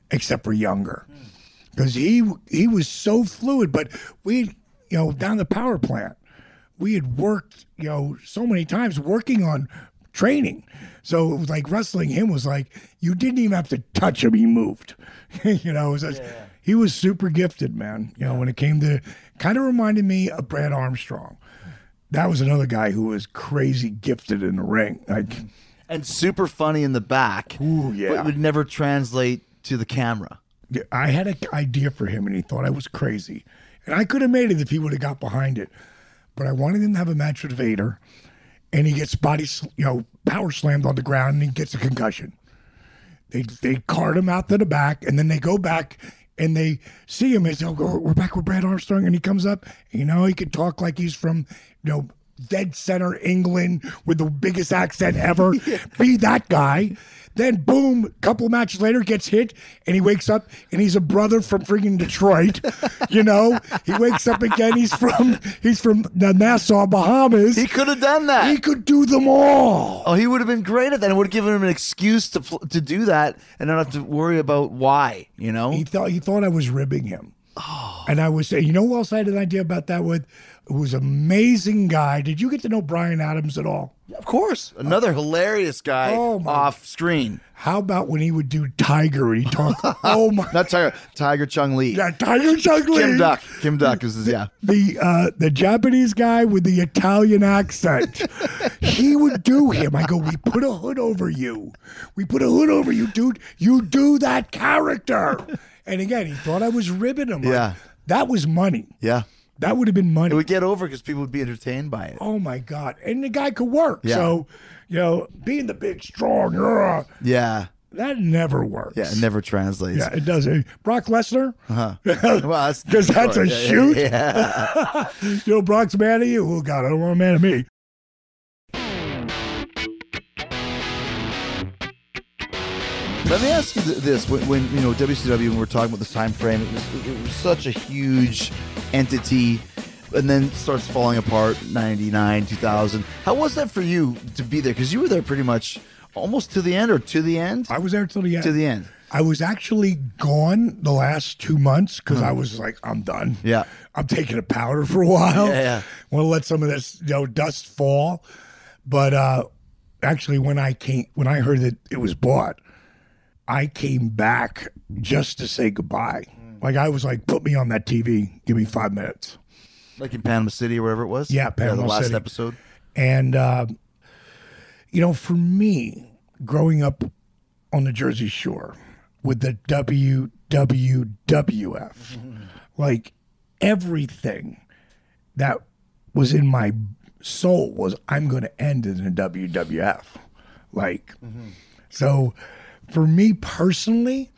except for younger. Because he he was so fluid. But we, you know, down the power plant, we had worked, you know, so many times working on training. So it was like wrestling him was like, you didn't even have to touch him. He moved. you know, it was just, yeah. He was super gifted, man. You know, when it came to, kind of reminded me of Brad Armstrong. That was another guy who was crazy gifted in the ring. Like, and super funny in the back. Ooh, yeah. But would never translate to the camera. I had an idea for him, and he thought I was crazy. And I could have made it if he would have got behind it. But I wanted him to have a match with Vader, and he gets body, you know, power slammed on the ground, and he gets a concussion. They they cart him out to the back, and then they go back, and they see him, and they go, we're back with Brad Armstrong, and he comes up, and, you know, he could talk like he's from, you know, dead center England with the biggest accent ever. yeah. Be that guy. Then, boom, a couple of matches later, gets hit, and he wakes up, and he's a brother from freaking Detroit. You know, he wakes up again. He's from he's from the Nassau, Bahamas. He could have done that. He could do them all. Oh, he would have been great at that. It would have given him an excuse to to do that, and not have to worry about why. You know, he thought he thought I was ribbing him. Oh. And I was saying, you know who else I had an idea about that with? It was an amazing guy. Did you get to know Brian Adams at all? Yeah, of course. Another uh, hilarious guy oh off screen. How about when he would do Tiger and he talked, oh my. Not Tiger, Tiger Chung Lee. Yeah, Tiger Chung Lee. Kim Duck. Kim Duck is his, yeah. The, uh, the Japanese guy with the Italian accent. He would do him. I go, we put a hood over you. We put a hood over you, dude. You do that character. And again, he thought I was ribbing him. Yeah. Like, that was money. Yeah. That would have been money. It would get over because people would be entertained by it. Oh, my God. And the guy could work. Yeah. So, you know, being the big, strong, uh, yeah, that never works. Yeah, it never translates. Yeah, it doesn't. Brock Lesnar? Uh-huh. Well, that's because that's a yeah, shoot. Yeah. You know, Brock's mad at you. Oh, God, I don't want a man at me. Let me ask you th- this: when, when you know W C W, when we're talking about the time frame, it was, it was such a huge entity, and then starts falling apart. ninety-nine, two thousand. How was that for you to be there? Because you were there pretty much almost to the end, or to the end. I was there till the end. To the end. I was actually gone the last two months because hmm. I was like, I'm done. Yeah, I'm taking a powder for a while. Yeah, yeah. Want to let some of this, you know, dust fall. But uh, actually, when I came, when I heard that it was bought, I came back just to say goodbye. Mm. Like, I was like, put me on that T V. Give me five minutes. Like in Panama City or wherever it was? Yeah, Panama yeah, the last City. episode. And, uh, you know, for me, growing up on the Jersey Shore with the W W W F, mm-hmm. like, everything that was in my soul was, I'm going to end in the W W F. Like, mm-hmm. so... For me personally,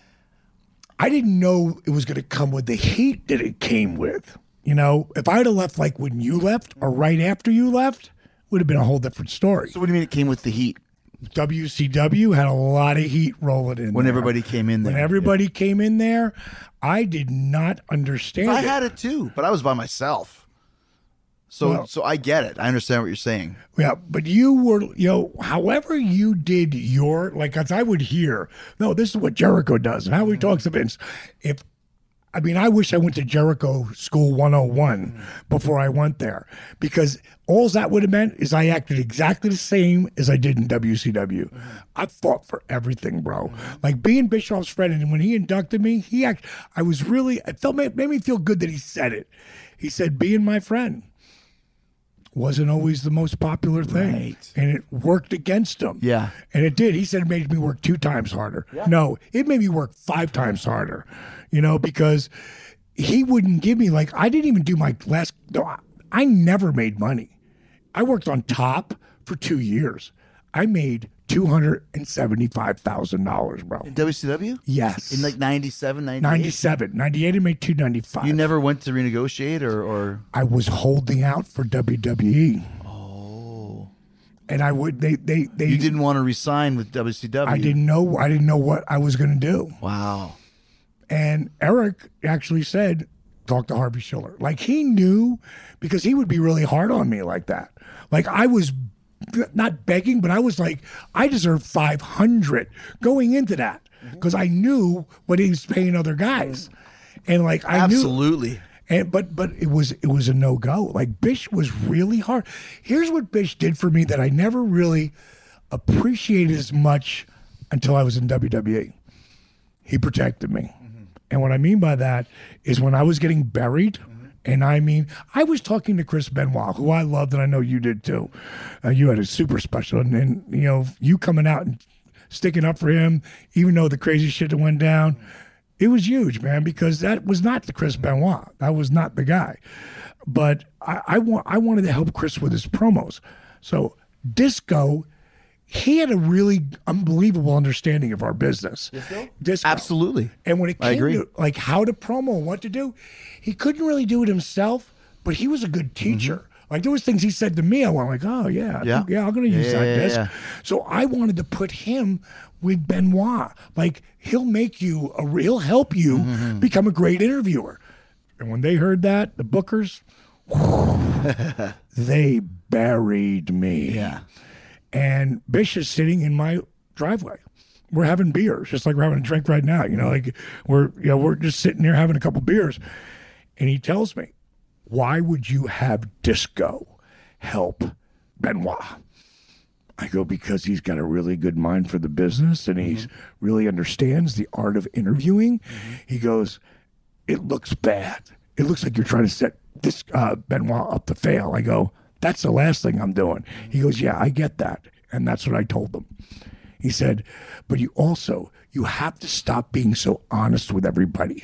I didn't know it was going to come with the heat that it came with. You know, if I would have left like when you left or right after you left, it would have been a whole different story. So what do you mean it came with the heat? W C W had a lot of heat rolling in when there. everybody came in there. When everybody yeah. came in there, I did not understand I it. had it too, but I was by myself. So well, so I get it. I understand what you're saying. Yeah, but you were, you know, however you did your, like, as I would hear, no, this is what Jericho does and how he talks to Vince. If, I mean, I wish I went to Jericho School one oh one mm. before I went there, because all that would have meant is I acted exactly the same as I did in W C W. Mm. I fought for everything, bro. Mm. Like being Bischoff's friend, and when he inducted me, he act, I was really, it felt, made, made me feel good that he said it. He said, being my friend wasn't always the most popular thing. Right. And it worked against him. Yeah. And it did. He said it made me work two times harder. Yeah. No, it made me work five times harder, you know, because he wouldn't give me, like, I didn't even do my last, no, I never made money. I worked on top for two years. I made two hundred seventy-five thousand dollars, bro. In W C W? Yes. In like ninety-seven, ninety-eight? ninety-seven. ninety-eight, I made two ninety-five. You never went to renegotiate or, or? I was holding out for W W E. Oh. And I would, they, they, they. You didn't want to resign with W C W? I didn't know, I didn't know what I was going to do. Wow. And Eric actually said, talk to Harvey Schiller. Like, he knew, because he would be really hard on me like that. Like, I was not begging, but I was like, I deserve five hundred going into that. because I knew what he was paying other guys, and like I Absolutely. knew. And but but it was it was a no go. Like Bish was really hard. Here's what Bish did for me that I never really appreciated as much until I was in W W E. He protected me, mm-hmm. and what I mean by that is when I was getting buried. Mm-hmm. And I mean, I was talking to Chris Benoit, who I loved, and I know you did too. Uh, you had a super special, and, and you know, you coming out and sticking up for him, even though the crazy shit that went down, it was huge, man. Because that was not the Chris Benoit. That was not the guy. But I, I want, I wanted to help Chris with his promos. So Disco, he had a really unbelievable understanding of our business. Disco? Disco. Absolutely. And when it I came agree. to like how to promo and what to do, he couldn't really do it himself, but he was a good teacher. Mm-hmm. Like there was things he said to me, I went like, oh yeah, Yeah, yeah, I'm gonna use yeah, that yeah, disc. yeah. So I wanted to put him with Benoit. Like he'll make you a he'll help you mm-hmm. become a great interviewer. And when they heard that, the bookers, they buried me. Yeah. And Bish is sitting in my driveway. We're having beers, just like we're having a drink right now. You know, like we're you know we're just sitting there having a couple beers, and he tells me, "Why would you have Disco help Benoit?" I go, "Because he's got a really good mind for the business, and he's mm-hmm. really understands the art of interviewing." Mm-hmm. He goes, "It looks bad. It looks like you're trying to set this uh, Benoit up to fail." I go, "That's the last thing I'm doing." He goes, "Yeah, I get that," and that's what I told them. He said, "But you also, you have to stop being so honest with everybody."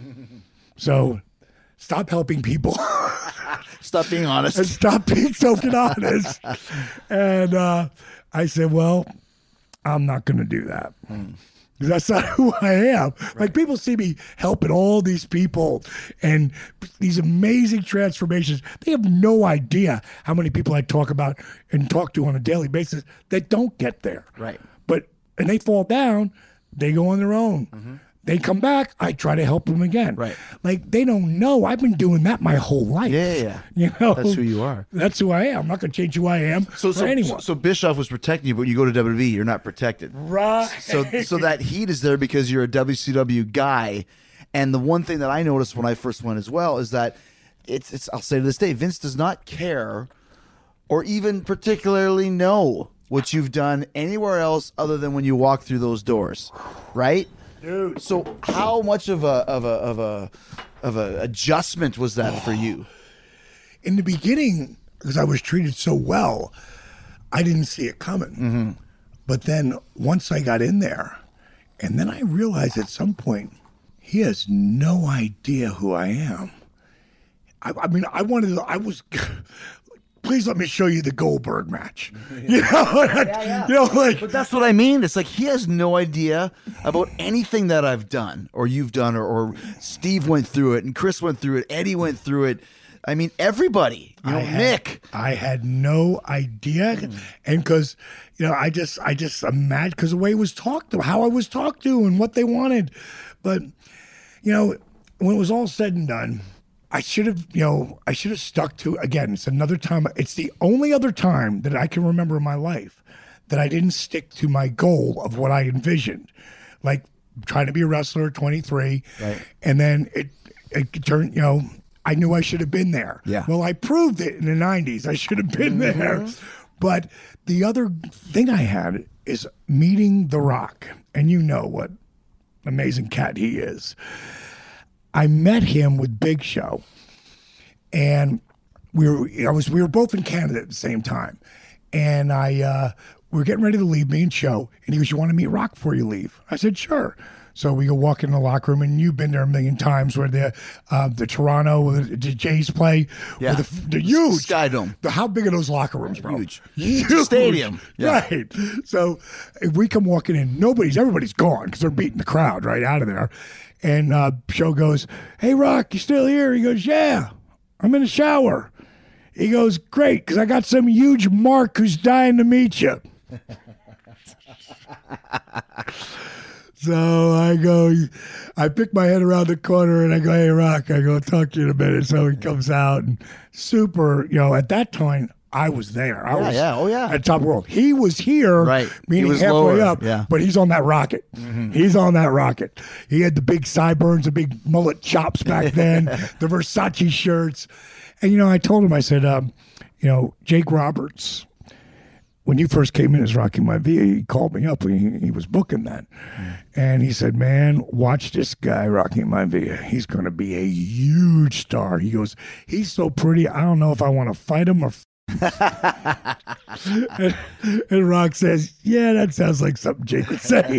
So stop helping people. Stop being honest. And stop being so honest. And uh, I said, well, I'm not going to do that. Mm. That's not who I am. Right. Like people see me helping all these people and these amazing transformations. They have no idea how many people I talk about and talk to on a daily basis that don't get there. Right. But, and they fall down, they go on their own. Mm-hmm. They come back, I try to help them again. Right. Like they don't know. I've been doing that my whole life. Yeah, yeah. You know, that's who you are. That's who I am. I'm not going to change who I am so, for so, anyone. So, so Bischoff was protecting you, but you go to W W E, you're not protected. Right. So, so that heat is there because you're a W C W guy. And the one thing that I noticed when I first went as well is that it's, it's I'll say to this day, Vince does not care or even particularly know what you've done anywhere else other than when you walk through those doors, right? Dude. So how much of a of a of a of a adjustment was that for you? In the beginning, because I was treated so well, I didn't see it coming. Mm-hmm. But then once I got in there, and then I realized at some point, he has no idea who I am. I, I mean, I wanted to, I was... Please let me show you the Goldberg match. You know, yeah, yeah. you know, like. But that's what I mean. It's like he has no idea about anything that I've done, or you've done, or, or Steve went through it, and Chris went through it, Eddie went through it. I mean, everybody. You know, I had, Nick. I had no idea, mm. and because you know, I just, I just imagine because the way it was talked to, how I was talked to, and what they wanted. But you know, when it was all said and done, I should have, you know, I should have stuck to, again, it's another time, it's the only other time that I can remember in my life that I didn't stick to my goal of what I envisioned. Like trying to be a wrestler at twenty-three. Right. And then it, it turned, you know, I knew I should have been there. Yeah. Well, I proved it in the nineties. I should have been mm-hmm. there. But the other thing I had is meeting The Rock. And you know what amazing cat he is. I met him with Big Show, and we were I was we were both in Canada at the same time, and I uh, we were getting ready to leave, me and Show, and he goes, "You want to meet Rock before you leave?" I said, "Sure." So we go walk in the locker room, and you've been there a million times, where the uh, the Toronto the Jays play, yeah, the, the huge Skydome. The, how big are those locker rooms, bro? Huge, huge. Stadium, yeah. Right? So if we come walking in, nobody's everybody's gone because they're beating the crowd right out of there. And uh, Show goes, "Hey, Rock, you still here?" He goes, "Yeah, I'm in the shower." He goes, "Great, because I got some huge mark who's dying to meet you." So I go, I pick my head around the corner and I go, "Hey, Rock," I go, "Talk to you in a minute." So he comes out and super, you know, at that time, I was there. I Yeah, was yeah. Oh, yeah. at Top World. He was here, Right. meaning He was halfway lower, up, yeah. but he's on that rocket. He's on that rocket. He had the big sideburns, the big mullet chops back then, the Versace shirts. And, you know, I told him, I said, um, you know, Jake Roberts, when you first came in as Rocky Maivia, he called me up. He, he was booking that. Mm. And he said, man, watch this guy, Rocky Maivia. He's going to be a huge star. He goes, he's so pretty, I don't know if I want to fight him or and, and Rock says, yeah, that sounds like something Jake would say.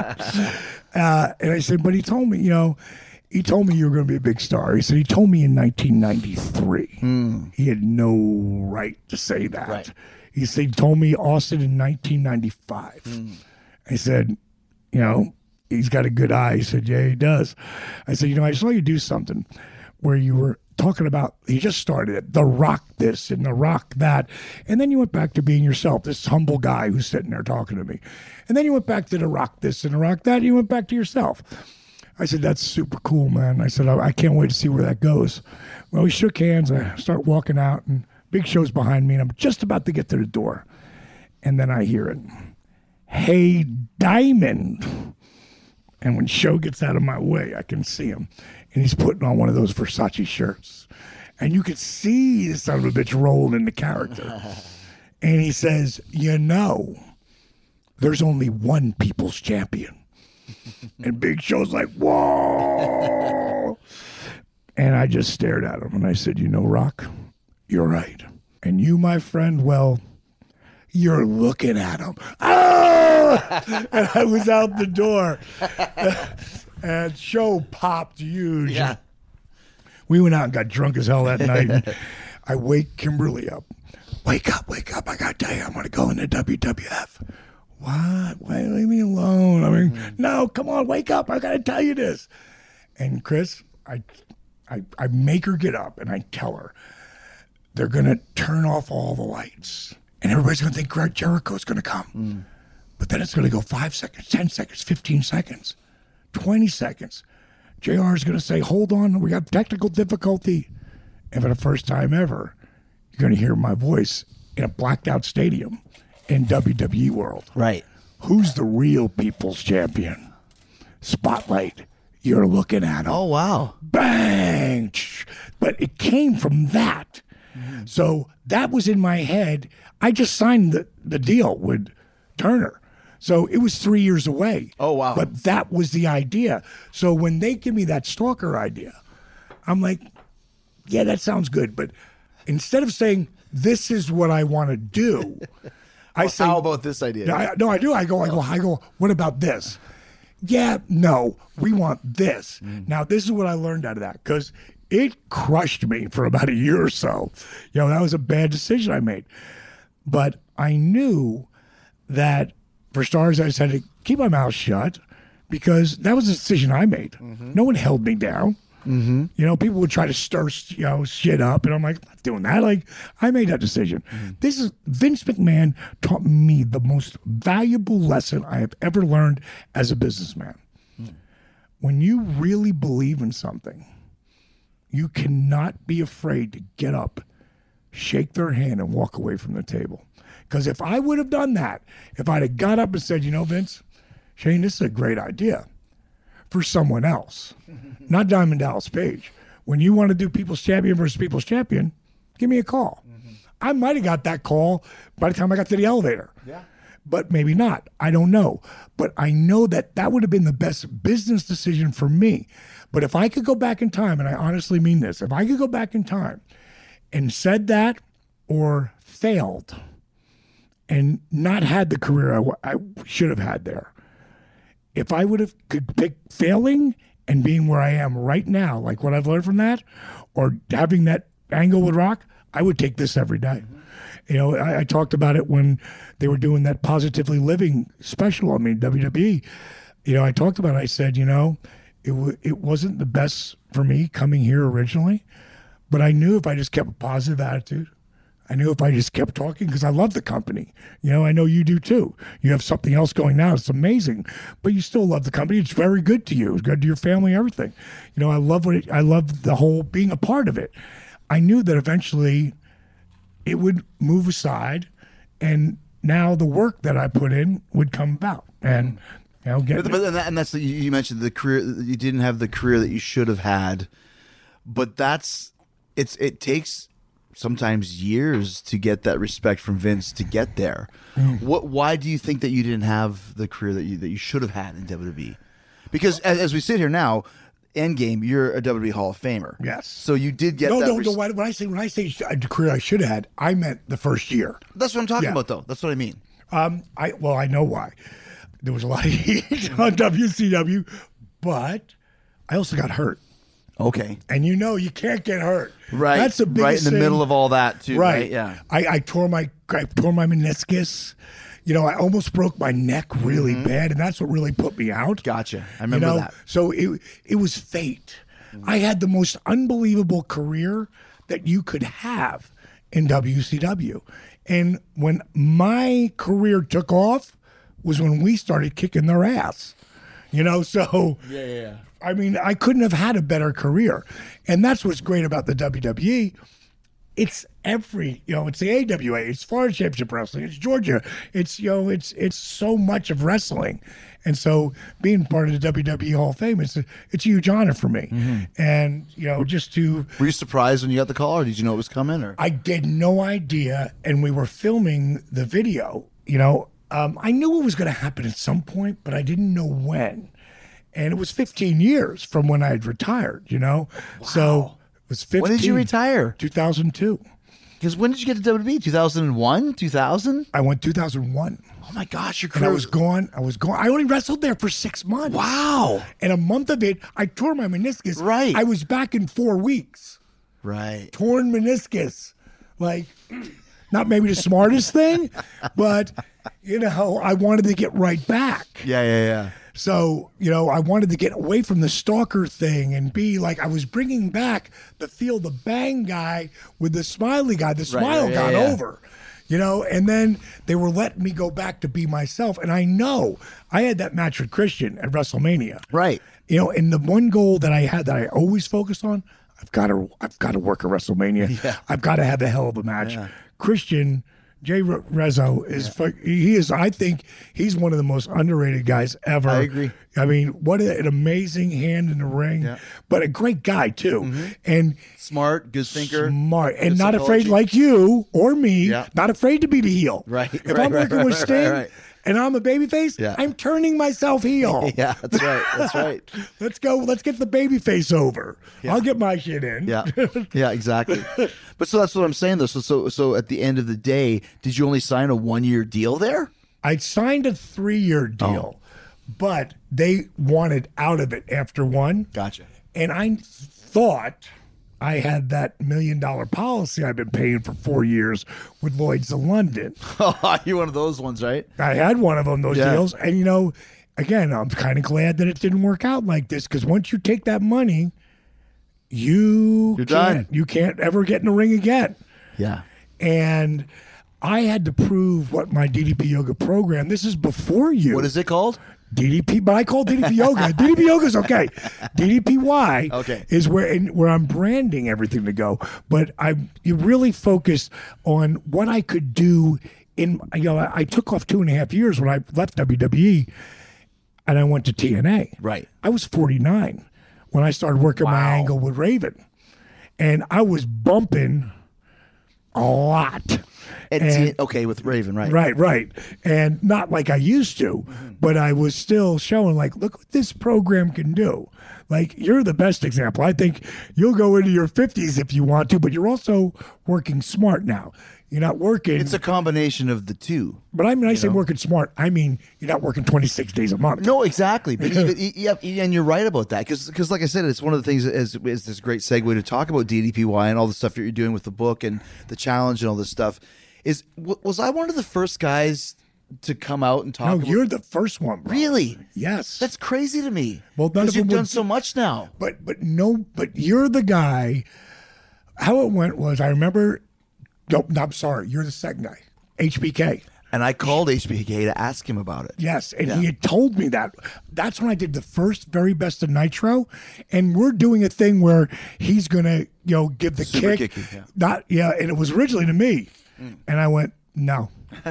uh, and I said, but he told me, you know, he told me you were going to be a big star. He said, he told me in nineteen ninety-three. Mm. He had no right to say that. Right. He said, he told me Austin in nineteen ninety-five. Mm. I said, you know, he's got a good eye. He said, yeah, he does. I said, you know, I saw you do something where you were talking about, he just started it, the Rock this and the Rock that. And then you went back to being yourself, this humble guy who's sitting there talking to me. And then you went back to the Rock this and the Rock that, and you went back to yourself. I said, that's super cool, man. I said, I, I can't wait to see where that goes. Well, we shook hands. I start walking out, and Big Show's behind me, and I'm just about to get to the door. And then I hear it. Hey, Diamond. And when Show gets out of my way, I can see him. And he's putting on one of those Versace shirts. And you could see the son of a bitch rolling into character. And he says, you know, there's only one people's champion. And Big Show's like, whoa. And I just stared at him and I said, you know, Rock, you're right. And you, my friend, well, you're looking at him. Ah! And I was out the door. And Show popped huge. Yeah. We went out and got drunk as hell that night. And I wake Kimberly up. Wake up, wake up. I got to tell you, I'm going to go into W W F. What? Wait, leave me alone. I mean, mm. no, come on, wake up. I got to tell you this. And Chris, I, I, I make her get up and I tell her, they're going to turn off all the lights. And everybody's going to think Greg Jericho's going to come. Mm. But then it's going to go five seconds, ten seconds, fifteen seconds, twenty seconds. J R is going to say, hold on, we got technical difficulty. And for the first time ever, you're going to hear my voice in a blacked out stadium in W W E world. Right. Who's the real people's champion? Spotlight. You're looking at him. Oh, wow. Bang. But it came from that. Mm-hmm. So that was in my head. I just signed the, the deal with Turner. So it was three years away. Oh, wow. But that was the idea. So when they give me that stalker idea, I'm like, yeah, that sounds good. But instead of saying, this is what I want to do, I well, say, how about this idea? No, I, no, I do. I go, I go, I go, what about this? Yeah, no, we want this. Mm. Now, this is what I learned out of that, because it crushed me for about a year or so. You know, that was a bad decision I made. But I knew that, for starters, I just had to keep my mouth shut, because that was a decision I made. Mm-hmm. No one held me down. Mm-hmm. You know, people would try to stir, you know, shit up, and I'm like, I'm not doing that. Like, I made that decision. Mm-hmm. This is Vince McMahon taught me the most valuable lesson I have ever learned as a businessman. Mm. When you really believe in something, you cannot be afraid to get up, shake their hand, and walk away from the table. Because if I would have done that, if I'd have got up and said, you know, Vince, Shane, this is a great idea for someone else, not Diamond Dallas Page. When you want to do People's Champion versus People's Champion, give me a call. Mm-hmm. I might have got that call by the time I got to the elevator. Yeah. But maybe not. I don't know. But I know that that would have been the best business decision for me. But if I could go back in time, and I honestly mean this, if I could go back in time and said that or failed and not had the career I, I should have had there, if I would have could pick failing and being where I am right now, like what I've learned from that, or having that angle with Rock, I would take this every day. Mm-hmm. You know, I, I talked about it when they were doing that Positively Living special. I mean, W W E. You know, I talked about it. I said, you know, it w- it wasn't the best for me coming here originally, but I knew if I just kept a positive attitude, I knew if I just kept talking, because I love the company. You know, I know you do too. You have something else going now. It's amazing, but you still love the company. It's very good to you. It's good to your family, everything. You know, I love what it, I love the whole being a part of it. I knew that eventually it would move aside, and now the work that I put in would come about. And you know, get But, but and, that, and that's the, you mentioned the career you didn't have the career that you should have had, but that's it's it takes sometimes years to get that respect from Vince to get there. Mm. What? Why do you think that you didn't have the career that you that you should have had in W W E? Because as, as we sit here now, Endgame, you're a W W E Hall of Famer. Yes. So you did get no, that. No, res- no. When I say when I say a career I should have had, I meant the first year. That's what I'm talking Yeah. about, though. That's what I mean. Um, I well, I know why. There was a lot of heat on W C W, but I also got hurt. Okay. And you know you can't get hurt. Right. That's the biggest right in the thing. middle of all that too. Right. Right. Yeah. I, I tore my I tore my meniscus. You know, I almost broke my neck really Mm-hmm. bad, and that's what really put me out. Gotcha. I remember you know? that. So it it was fate. I had the most unbelievable career that you could have in W C W. And when my career took off was when we started kicking their ass. You know, so Yeah. Yeah. yeah. I mean, I couldn't have had a better career. And that's what's great about the W W E. It's every, you know, it's the A W A, it's Florida Championship Wrestling, it's Georgia. It's, you know, it's it's so much of wrestling. And so being part of the W W E Hall of Fame, it's a, it's a huge honor for me. Mm-hmm. And, you know, just to, Were you surprised when you got the call, or did you know it was coming? Or I had no idea. And we were filming the video, you know, um, I knew it was going to happen at some point, but I didn't know when. And it was fifteen years from when I had retired, you know? So it was fifteen. when did you retire? two thousand two. Because when did you get to W W E? two thousand one? two thousand? I went two thousand one. Oh my gosh, your And I career was gone. I was gone. I only wrestled there for six months. Wow. And a month of it, I tore my meniscus. Right. I was back in four weeks. Right. Torn meniscus. Like, not maybe the smartest thing, but, you know, I wanted to get right back. Yeah, yeah, yeah. So, you know, I wanted to get away from the stalker thing and be like, I was bringing back the feel the bang guy with the smiley guy. The smile right, yeah, got yeah. over, you know, and then they were letting me go back to be myself. And I know I had that match with Christian at WrestleMania. Right. You know, and the one goal that I had that I always focused on, I've got to, I've got to work at WrestleMania. Yeah. I've got to have a hell of a match. Yeah. Christian, Jay Re- Rezzo is, fu- he is, I think he's one of the most underrated guys ever. I agree. I mean, what a- an amazing hand in the ring, Yeah. but a great guy too. And Smart, good thinker. smart and good not afraid psychology. like you or me, Yeah. not afraid to be the heel. Right, If right, I'm right, working right, with right, Sting right, right. and I'm a babyface, Yeah. I'm turning myself heel. Yeah, that's right. That's right. Let's go. Let's get the babyface over. I'll get my shit in. Yeah, yeah, exactly. But so that's what I'm saying, though. So, so, so at the end of the day, did you only sign a one year deal there? I signed a three-year deal, but they wanted out of it after one. Gotcha. And I thought I had that million dollar policy I've been paying for four years with Lloyd's of London. Oh, you're one of those ones, right? I had one of them, those Yeah. deals. And, you know, again, I'm kind of glad that it didn't work out like this because once you take that money, you You're can't, done. you can't ever get in the ring again. Yeah. And I had to prove what my D D P yoga program, this is before you. What is it called? D D P, but I call D D P yoga. D D P yoga is okay. D D P Y Okay. is where in, where I'm branding everything to go. But I you really focused on what I could do in. You know, I, I took off two and a half years when I left W W E, and I went to T N A. Right. I was forty-nine when I started working my Wow. angle with Raven, and I was bumping a lot. At And- T- okay, with Raven, right? Right, right. And not like I used to, but I was still showing, like, look what this program can do. Like, you're the best example. I think you'll go into your fifties if you want to, but you're also working smart now. You're not working. It's a combination of the two. but I mean, I say working smart. I mean, you're not working twenty-six days a month. No, exactly. But even, yeah, and you're right about that because, like I said, it's one of the things is, is this great segue to talk about D D P Y and all the stuff that you're doing with the book and the challenge and all this stuff. Is w- was I one of the first guys to come out and talk? No, about, you're the first one, bro. really? Yes. That's crazy to me. Well, none because of you've them done would- so much now. But but no, but you're the guy. How it went was I remember. No, no, I'm sorry. You're the second guy. H B K. And I called H B K to ask him about it. Yes, and Yeah. he had told me that. That's when I did the first Very Best of Nitro, and we're doing a thing where he's gonna, you know, give the Super kick. kicky, yeah. Not yeah, and it was originally to me, and I went no.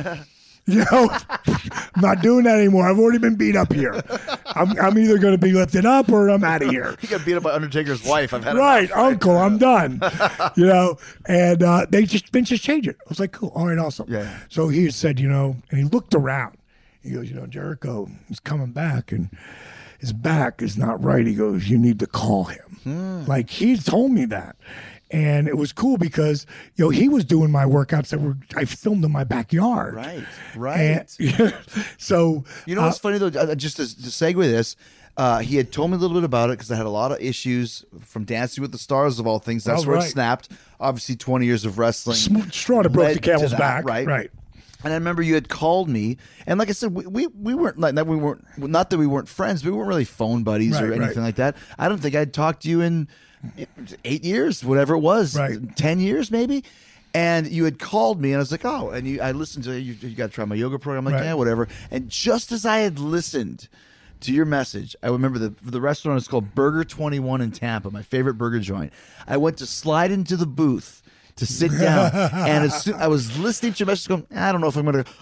You know, I'm not doing that anymore. I've already been beat up here. I'm, I'm either going to be lifted up or I'm out of here. He got beat up by Undertaker's wife. I've had Right, enough, Uncle, I'm done. You know, and uh, they just Vince just changed it. I was like, cool, all right, awesome. Yeah. So he had said, you know, and he looked around. He goes, you know, Jericho is coming back, and his back is not right. He goes, you need to call him. Hmm. Like he told me that. And it was cool because, you know, he was doing my workouts that were, I filmed in my backyard. Right, right. And, so, You know what's funny though? Uh, Just to, to segue this, uh, he had told me a little bit about it because I had a lot of issues from Dancing with the Stars of all things. That's Oh, where it right. snapped. Obviously, twenty years of wrestling. Sm- straw that broke led the camel's to that, back. right? Right. And I remember you had called me, and like I said, we we, we weren't like that. We weren't not that we weren't friends. We weren't really phone buddies Right, or anything right. like that. I don't think I'd talked to you in eight years, whatever it was, Right. ten years maybe. And you had called me, and I was like, oh, and you, I listened to you. You got to try my yoga program. I'm like, Right. yeah, whatever. And just as I had listened to your message, I remember the the restaurant is called Burger twenty-one in Tampa, my favorite burger joint. I went to slide into the booth to sit down, and as soon I was listening to your message, going, I don't know if I'm gonna.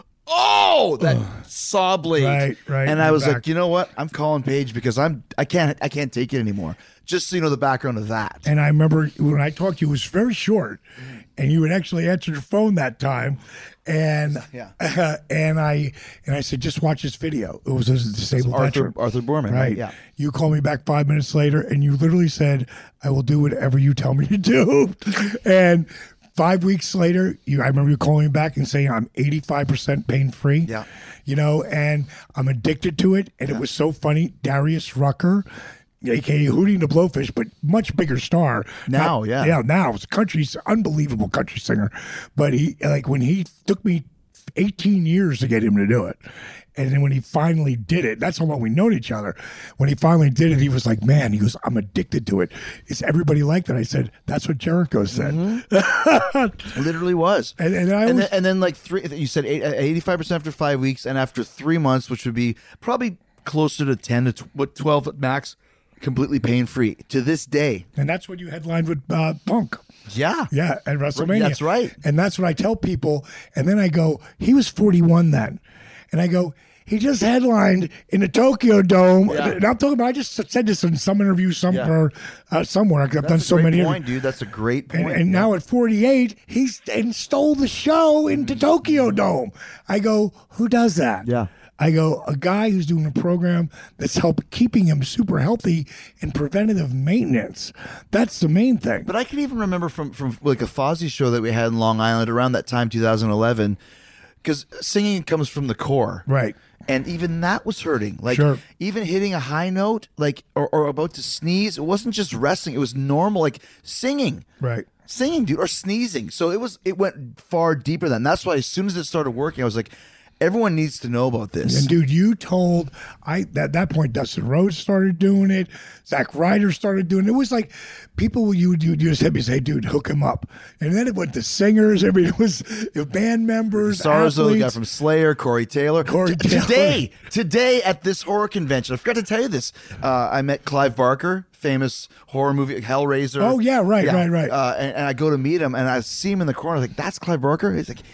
Oh, that saw blade! Right, right, And I you're was back. like, you know what? I'm calling Paige because I'm I can't I can't take it anymore. Just so you know the background of that. And I remember when I talked to you, it was very short, and you had actually answered your phone that time, and Yeah. uh, and I and I said, just watch this video. It was a disabled Arthur veteran. Arthur Borman, right? Right. Yeah. You called me back five minutes later, and you literally said, "I will do whatever you tell me to do." And five weeks later, you I remember you calling me back and saying, "I'm eighty-five percent pain free." Yeah. You know, and I'm addicted to it. And it was so funny. Darius Rucker, A K A Hootie and the Blowfish, but much bigger star Now, Not- yeah. yeah. Now it's country's unbelievable country singer, but he like when he took me eighteen years to get him to do it. And then when he finally did it, that's how long we known each other. When he finally did it, he was like, man, he goes, I'm addicted to it. Is everybody like that? I said, that's what Jericho said. It literally was. And, and I and, was, then, and then like three, you said eighty-five percent after five weeks, and after three months, which would be probably closer to ten to tw- what twelve at max, completely pain free to this day. and that's what you headlined with uh, Punk. Yeah, Yeah, at WrestleMania. That's right. And that's what I tell people. And then I go, he was forty-one then. And I go, he just headlined in the Tokyo Dome. Yeah. And I'm talking about, I just said this in some interview somewhere, uh, somewhere. I've done That's a so great many point, dude. That's a great point. And, and now at forty-eight, he's and stole the show into Tokyo Dome. I go, who does that? Yeah. I go, a guy who's doing a program that's helped keeping him super healthy and preventative maintenance. That's the main thing. But I can even remember from from like a Fozzy show that we had in Long Island around that time, two thousand eleven, because singing comes from the core, Right. And even that was hurting. Like Sure. even hitting a high note, like or, or about to sneeze, it wasn't just wrestling; it was normal, like singing, Right. singing, dude, or sneezing. So it was it went far deeper than. That's why as soon as it started working, I was like, everyone needs to know about this. And dude, you told I at that point Dustin Rhodes started doing it, Zack Ryder started doing it. It was like people you would you would just have me say, dude, hook him up. And then it went to singers, I mean it was band members, Sarzo, the guy athletes. from Slayer, Corey Taylor. Corey T- Taylor. Today, today at this horror convention, I forgot to tell you this. Uh, I met Clive Barker, famous horror movie Hellraiser. Oh, yeah, right, right, right. Uh, and, and I go to meet him, and I see him in the corner. I was like, "That's Clive Barker." He's like,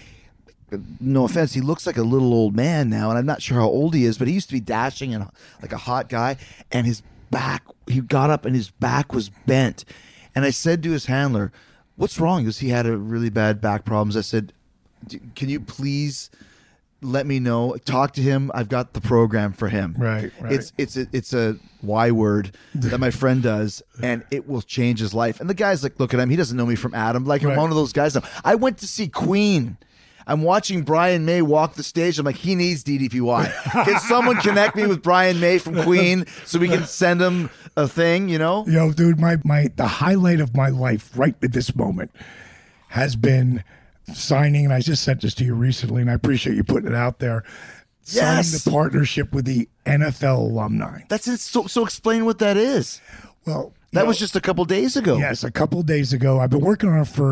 no offense, he looks like a little old man now, and I'm not sure how old he is, but he used to be dashing and like a hot guy, and his back, he got up and his back was bent. And I said to his handler, what's wrong? Because he had a really bad back problems. I said, "D- can you please let me know, talk to him. I've got the program for him." Right, right. It's it's a, it's a Y word that my friend does, and it will change his life. And the guy's like, look at him. He doesn't know me from Adam. Like, I'm Right. one of those guys now. I went to see Queen. I'm watching Brian May walk the stage. I'm like, he needs D D P Y. Can someone connect me with Brian May from Queen so we can send him a thing, you know? Yo, dude, my my the highlight of my life right at this moment has been signing, and I just sent this to you recently, and I appreciate you putting it out there. Yes. Signing the partnership with the N F L alumni. That's it. So, so explain what that is. Well, you That know, was just a couple days ago. yes, a couple days ago. I've been working on it for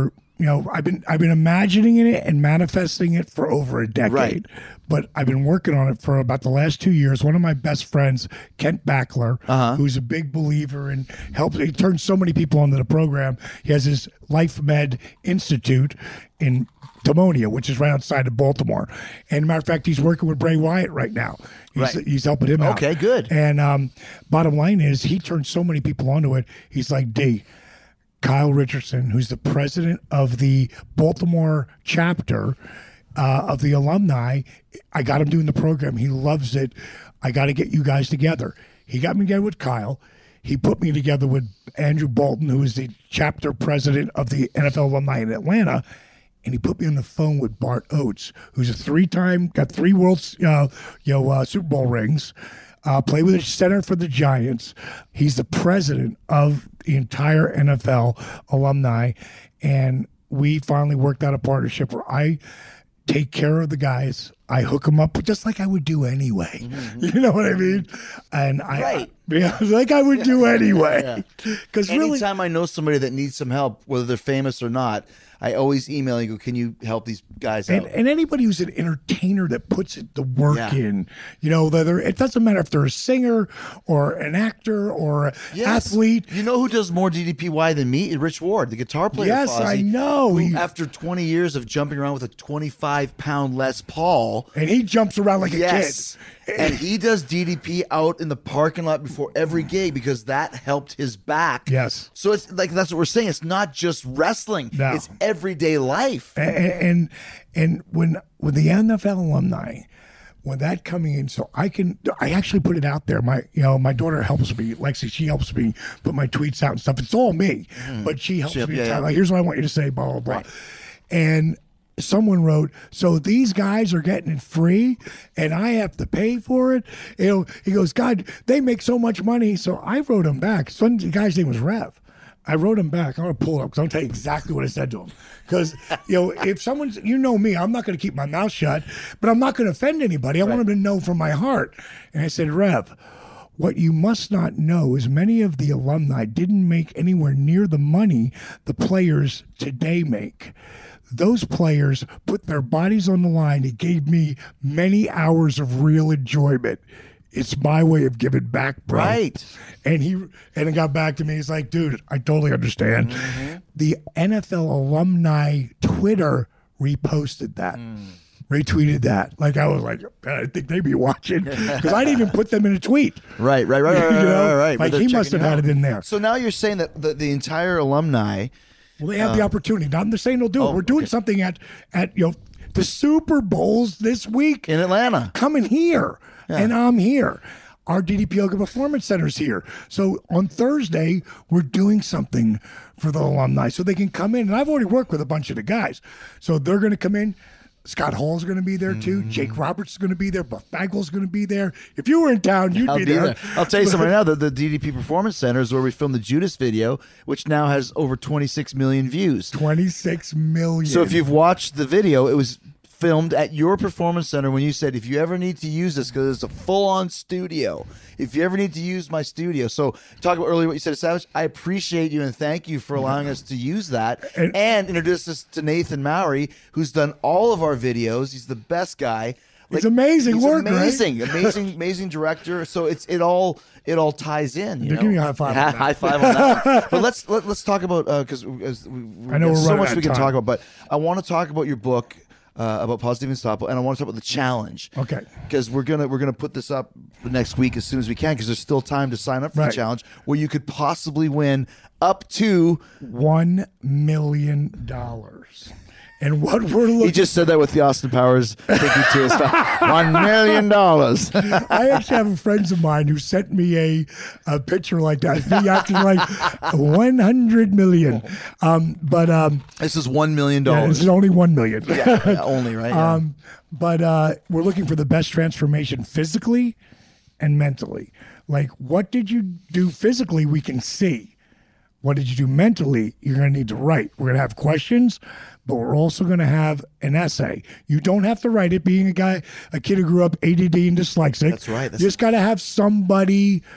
you know, I've been I've been imagining it and manifesting it for over a decade. Right. But I've been working on it for about the last two years. One of my best friends, Kent Backler, Uh-huh. who's a big believer and helps. He turns so many people onto the program. He has his Life Med Institute in Timonium, which is right outside of Baltimore. And matter of fact, he's working with Bray Wyatt right now. He's, Right. he's helping him out. Okay, good. And um, bottom line is, he turned so many people onto it. He's like, D, Kyle Richardson, who's the president of the Baltimore chapter uh, of the alumni, I got him doing the program. He loves it. I got to get you guys together. He got me together with Kyle. He put me together with Andrew Bolton, who is the chapter president of the N F L alumni in Atlanta. And he put me on the phone with Bart Oates, who's a three-time, got three World, uh, you know, uh, Super Bowl rings, uh, played with the center for the Giants. He's the president of the entire N F L alumni. And we finally worked out a partnership where I take care of the guys. I hook them up just like I would do anyway. Mm-hmm. You know what I mean? And I, Right. I yeah, like I would do anyway. Because really, Anytime I know somebody that needs some help, whether they're famous or not, I always email and go, can you help these guys out? and, and anybody who's an entertainer that puts it, the work Yeah. in, you know, whether it doesn't matter if they're a singer or an actor or an Yes. athlete. You know who does more D D P Y than me? Rich Ward, the guitar player. Yes, Fozzy, I know. who, He- after twenty years of jumping around with a twenty-five pound Les Paul, And he jumps around like a yes, kid. and he does D D P out in the parking lot before every gig because that helped his back. Yes. So it's like that's what we're saying. It's not just wrestling; No. it's everyday life. And and, and when when the N F L alumni, when that coming in, so I can I actually put it out there. My you know my daughter helps me, Lexi. She helps me put my tweets out and stuff. It's all me, but she helps She- me. yeah, tell, yeah. Like, here's what I want you to say. Blah blah blah. Right. And someone wrote, so these guys are getting it free, and I have to pay for it. You know, he goes, God, they make so much money. So I wrote him back. Some guy's name was Rev. I wrote him back. I'm going to pull it up because I'm going to tell you exactly what I said to him. Because, you know, if someone's, you know me, I'm not going to keep my mouth shut, but I'm not going to offend anybody. I want them to know from my heart. And I said, Rev, what you must not know is many of the alumni didn't make anywhere near the money the players today make. Those players put their bodies on the line. It gave me many hours of real enjoyment. It's my way of giving back, bro. Right. And he and it got back to me. He's like, dude, I totally understand. Mm-hmm. The N F L alumni Twitter reposted that. Mm. Retweeted that. Like I was like, man, I think they'd be watching. Because I didn't even put them in a tweet. Right, right, right, right, right, You know? right, right. Like But he they're must checking have you had out. it in there. So now you're saying that the, the entire alumni. Well, they have the opportunity. Not they're saying they'll do it. Oh, We're doing okay. something at at you know the Super Bowls this week. In Atlanta. Coming here, and I'm here. Our D D P Yoga Performance Center's here. So on Thursday, we're doing something for the alumni so they can come in. And I've already worked with a bunch of the guys. So they're going to come in. Scott Hall's going to be there too. Jake Roberts is going to be there. Buff Bagwell's going to be there. If you were in town, you'd I'll be be there. there. I'll tell you something right now. The, the D D P Performance Center is where we filmed the Judas video, which now has over twenty-six million views. twenty-six million. So if you've watched the video, it was filmed at your performance center when you said, if you ever need to use this, because it's a full-on studio, if you ever need to use my studio. So talk about earlier what you said to Savage. I appreciate you and thank you for allowing us to use that and, And- introduce us to Nathan Mowry, who's done all of our videos. He's the best guy. It's amazing he's work, right? amazing, amazing, amazing director. So it's it all it all ties in. You They're know? giving you a high five on Yeah, that. high five on that. one. But let's let, let's talk about because we, we I know we're so running much out we of can time. talk about. But I want to talk about your book uh, about Positive Unstoppable, and I want to talk about the challenge. Okay. Because we're gonna we're gonna put this up the next week as soon as we can, because there's still time to sign up for Right. the challenge, where you could possibly win up to. one million dollars. And what we're looking He just said that with the Austin Powers thinking to his face. One million dollars. I actually have friends of mine who sent me a, a picture like that. Me acting like one hundred million. Um, but um, This is one million yeah, dollars. this is only one million. Yeah, only, right? Yeah. Um, but uh, we're looking for the best transformation physically and mentally. Like, what did you do physically? We can see. What did you do mentally? You're going to need to write. We're going to have questions, but we're also going to have an essay. You don't have to write it. Being a guy, a kid who grew up A D D and dyslexic. That's right. That's- You just got to have somebody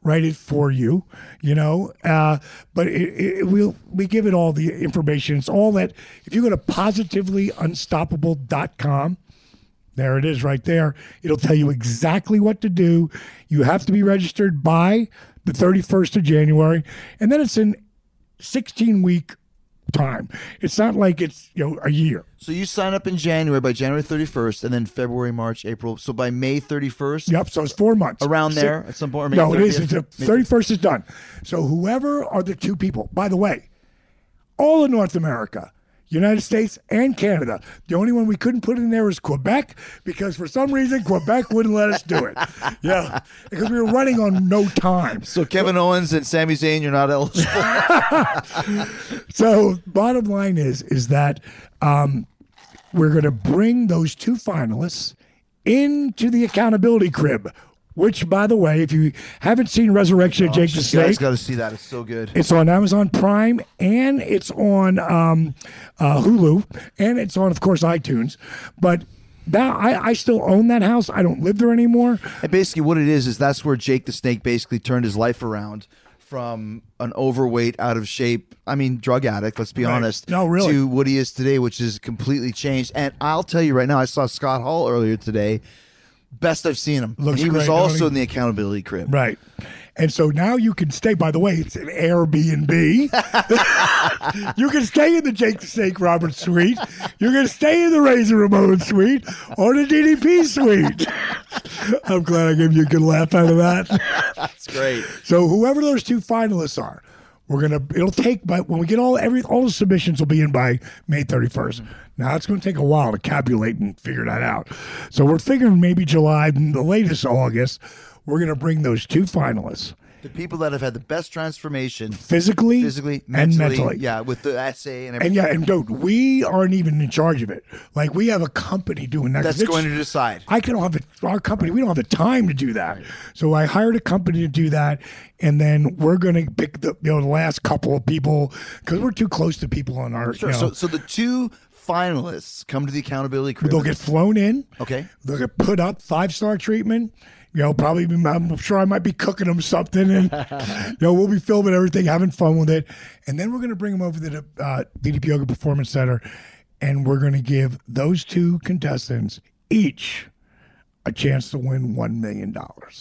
write it for you, you know. Uh, but it, it, we'll we give it all the information. It's all that. If you go to positively unstoppable dot com, there it is right there. It'll tell you exactly what to do. You have to be registered by the thirty-first of January, and then it's an sixteen week time. It's not like it's, you know, a year. So you sign up in January, by January thirty-first, and then February, March, April. So by May thirty-first? Yep, so it's four months. Around So- there at some point? Or May No, it is. thirtieth? It's the thirty-first is done. So whoever are the two people, by the way, all in North America, United States and Canada. The only one we couldn't put in there is Quebec, because for some reason Quebec wouldn't let us do it. Yeah, because we were running on no time. So Kevin Owens and Sami Zayn, you're not eligible? So bottom line is, is that um, we're going to bring those two finalists into the accountability crib, which, by the way, if you haven't seen Resurrection of Jake the You guys Snake, got to see that. It's so good. it's on Amazon Prime, and it's on um, uh, Hulu, and it's on, of course, iTunes. But that, I, I still own that house. I don't live there anymore. And basically what it is, is that's where Jake the Snake basically turned his life around from an overweight, out of shape, I mean, drug addict, let's be Right. honest, No, really. to what he is today, which is completely changed. And I'll tell you right now, I saw Scott Hall earlier today. Best I've seen him. Looks he was great, also don't he? in the accountability crib. Right. And so now you can stay. By the way, it's an Airbnb. You can stay in the Jake the Snake Roberts suite. You can stay in the Razor Ramon suite or the D D P suite. I'm glad I gave you a good laugh out of that. That's great. So whoever those two finalists are, we're gonna. It'll take, but when we get all every all the submissions will be in by May thirty-first. Mm-hmm. Now it's going to take a while to tabulate and figure that out. So we're figuring maybe July, the latest August. We're going to bring those two finalists. The people that have had the best transformation Physically, physically, and mentally, mentally. yeah, with the essay and And everything. yeah, and dude, we aren't even in charge of it. Like, we have a company doing that. 'cause That's it's- going to decide. I can have it, our company. We don't have the time to do that. So I hired a company to do that, and then we're going to pick the you know the last couple of people because we're too close to people on our. Sure. You know, So, so the two finalists come to the accountability crib. they'll get flown in. Okay. They'll get put up five star treatment. You know, probably be, I'm sure I might be cooking them something, and you know we'll be filming everything, having fun with it, and then we're going to bring them over to the uh, D D P Yoga Performance Center, and we're going to give those two contestants each a chance to win one million dollars.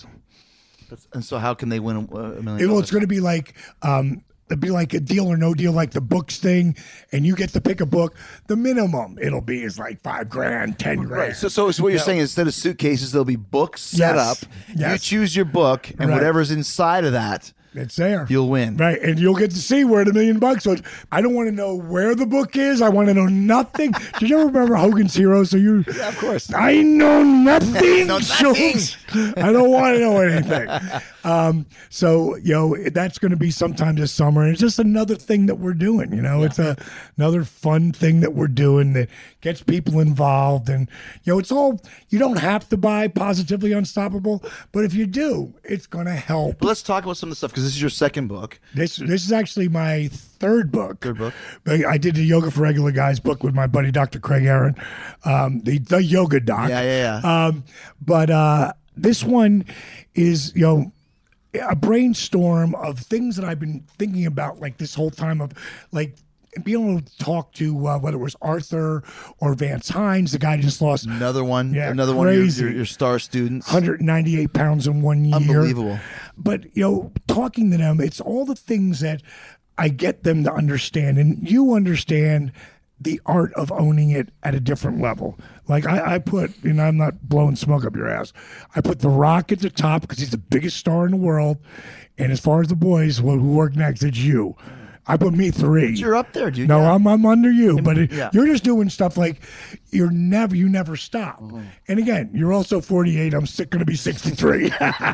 And so, how can they win a, a million? Well, it's dollars? going to be like um, it'll be like a Deal or No Deal, like the books thing, and you get to pick a book. The minimum it'll be is like five grand, ten grand. Right. So, so, so what you're saying is, instead of suitcases, there'll be books set Yes. up. Yes. You choose your book, and Right. whatever's inside of that, It's there. you'll win. Right, and you'll get to see where the million bucks was. I don't want to know where the book is. I want to know nothing. Did you ever remember Hogan's Heroes? So you, Yeah, of course. I know nothing. Know nothing. Schultz. I don't want to know anything. Um, so you know that's going to be sometime this summer, and it's just another thing that we're doing. You know, it's a another fun thing that we're doing that gets people involved, and you know, it's all. You don't have to buy Positively Unstoppable, but if you do, it's going to help. But let's talk about some of the stuff, because this is your second book. This this is actually my third book. Third book. But I did the Yoga for Regular Guys book with my buddy Doctor Craig Aaron, um, the the yoga doc. Yeah, yeah, yeah. Um, but uh, this one is you know a brainstorm of things that I've been thinking about like this whole time of like. Being able to talk to uh, whether it was Arthur or Vance Hines, the guy who just lost Another one. Yeah, another one of your, crazy. your, your star students. one hundred ninety-eight pounds in one year. Unbelievable. But, you know, talking to them, it's all the things that I get them to understand. And you understand the art of owning it at a different level. Like I, I put, and I'm not blowing smoke up your ass, I put The Rock at the top because he's the biggest star in the world. And as far as the boys well, who work next, it's you. I put me three. You're up there, dude. No, Yeah. I'm I'm under you, but it, yeah. you're just doing stuff like you're never you never stop. Mm-hmm. And again, you're also forty-eight. I'm sick going to be sixty-three.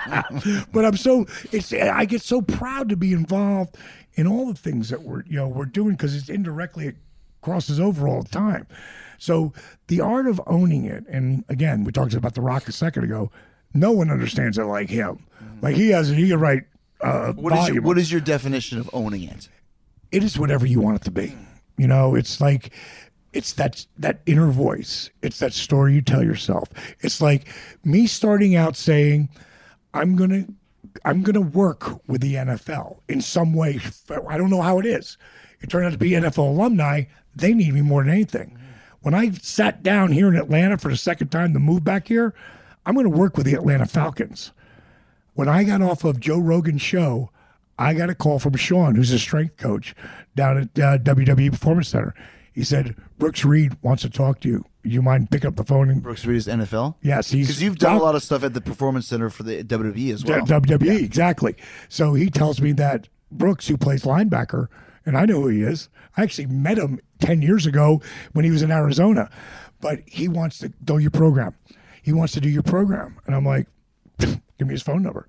But I'm so it's I get so proud to be involved in all the things that we're you know we're doing because it's indirectly it crosses over all the time. So the art of owning it, and again, we talked about The Rock a second ago. No one understands it like him. Like he has he can write. Uh, What is, your, volume. what is your definition of owning it? It is whatever you want it to be. You know, it's like it's that that inner voice. It's that story you tell yourself. It's like me starting out saying, I'm gonna I'm going to work with the N F L in some way. I don't know how it is. It turned out to be N F L alumni. They need me more than anything. Mm-hmm. When I sat down here in Atlanta for the second time to move back here, I'm going to work with the Atlanta Falcons. When I got off of Joe Rogan's show, I got a call from Sean, who's a strength coach down at uh, W W E Performance Center. He said, Brooks Reed wants to talk to you. You mind picking up the phone? And Brooks Reed is N F L? Yes. Because you've done well, a lot of stuff at the Performance Center for the W W E as well. W W E, yeah. Exactly. So he tells me that Brooks, who plays linebacker, and I know who he is. I actually met him ten years ago when he was in Arizona. But he wants to do your program. He wants to do your program. And I'm like, give me his phone number.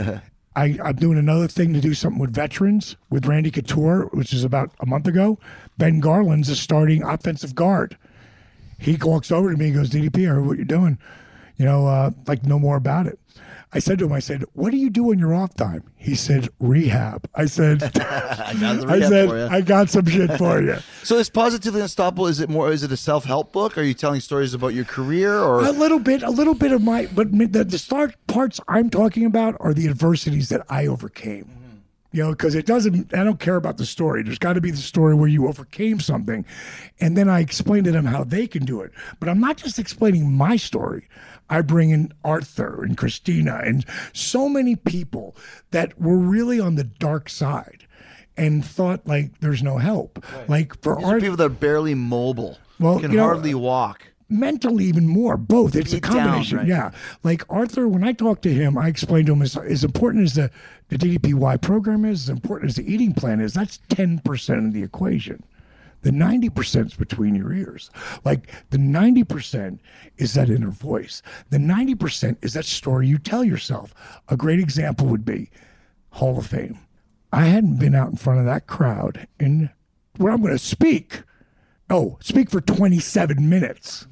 I, I'm doing another thing to do something with veterans with Randy Couture, which is about a month ago. Ben Garland's a starting offensive guard. He walks over to me and goes, D D P, I heard what you're doing. You know, uh, like know more about it. I said to him, I said, what do you do in your off time? He said, rehab. I said, I, got the I rehab said, for you. I got some shit for you. So is Positively Unstoppable, is it more, is it a self-help book? Are you telling stories about your career or? A little bit, a little bit of my, but the, the start parts I'm talking about are the adversities that I overcame. Mm-hmm. You know, because it doesn't, I don't care about the story. There's got to be the story where you overcame something. And then I explain to them how they can do it. But I'm not just explaining my story. I bring in Arthur and Christina and so many people that were really on the dark side and thought like there's no help. Right. Like for These are people that are barely mobile, well, can you know, hardly walk. Mentally, even more. Both. It's Beat a combination. Down, right? Yeah. Like Arthur, when I talked to him, I explained to him as, as important as the, the D D P Y program is, as important as the eating plan is, that's ten percent of the equation. The ninety percent is between your ears. Like the ninety percent is that inner voice. The ninety percent is that story you tell yourself. A great example would be Hall of Fame. I hadn't been out in front of that crowd in where I'm going to speak. Oh, speak for twenty-seven minutes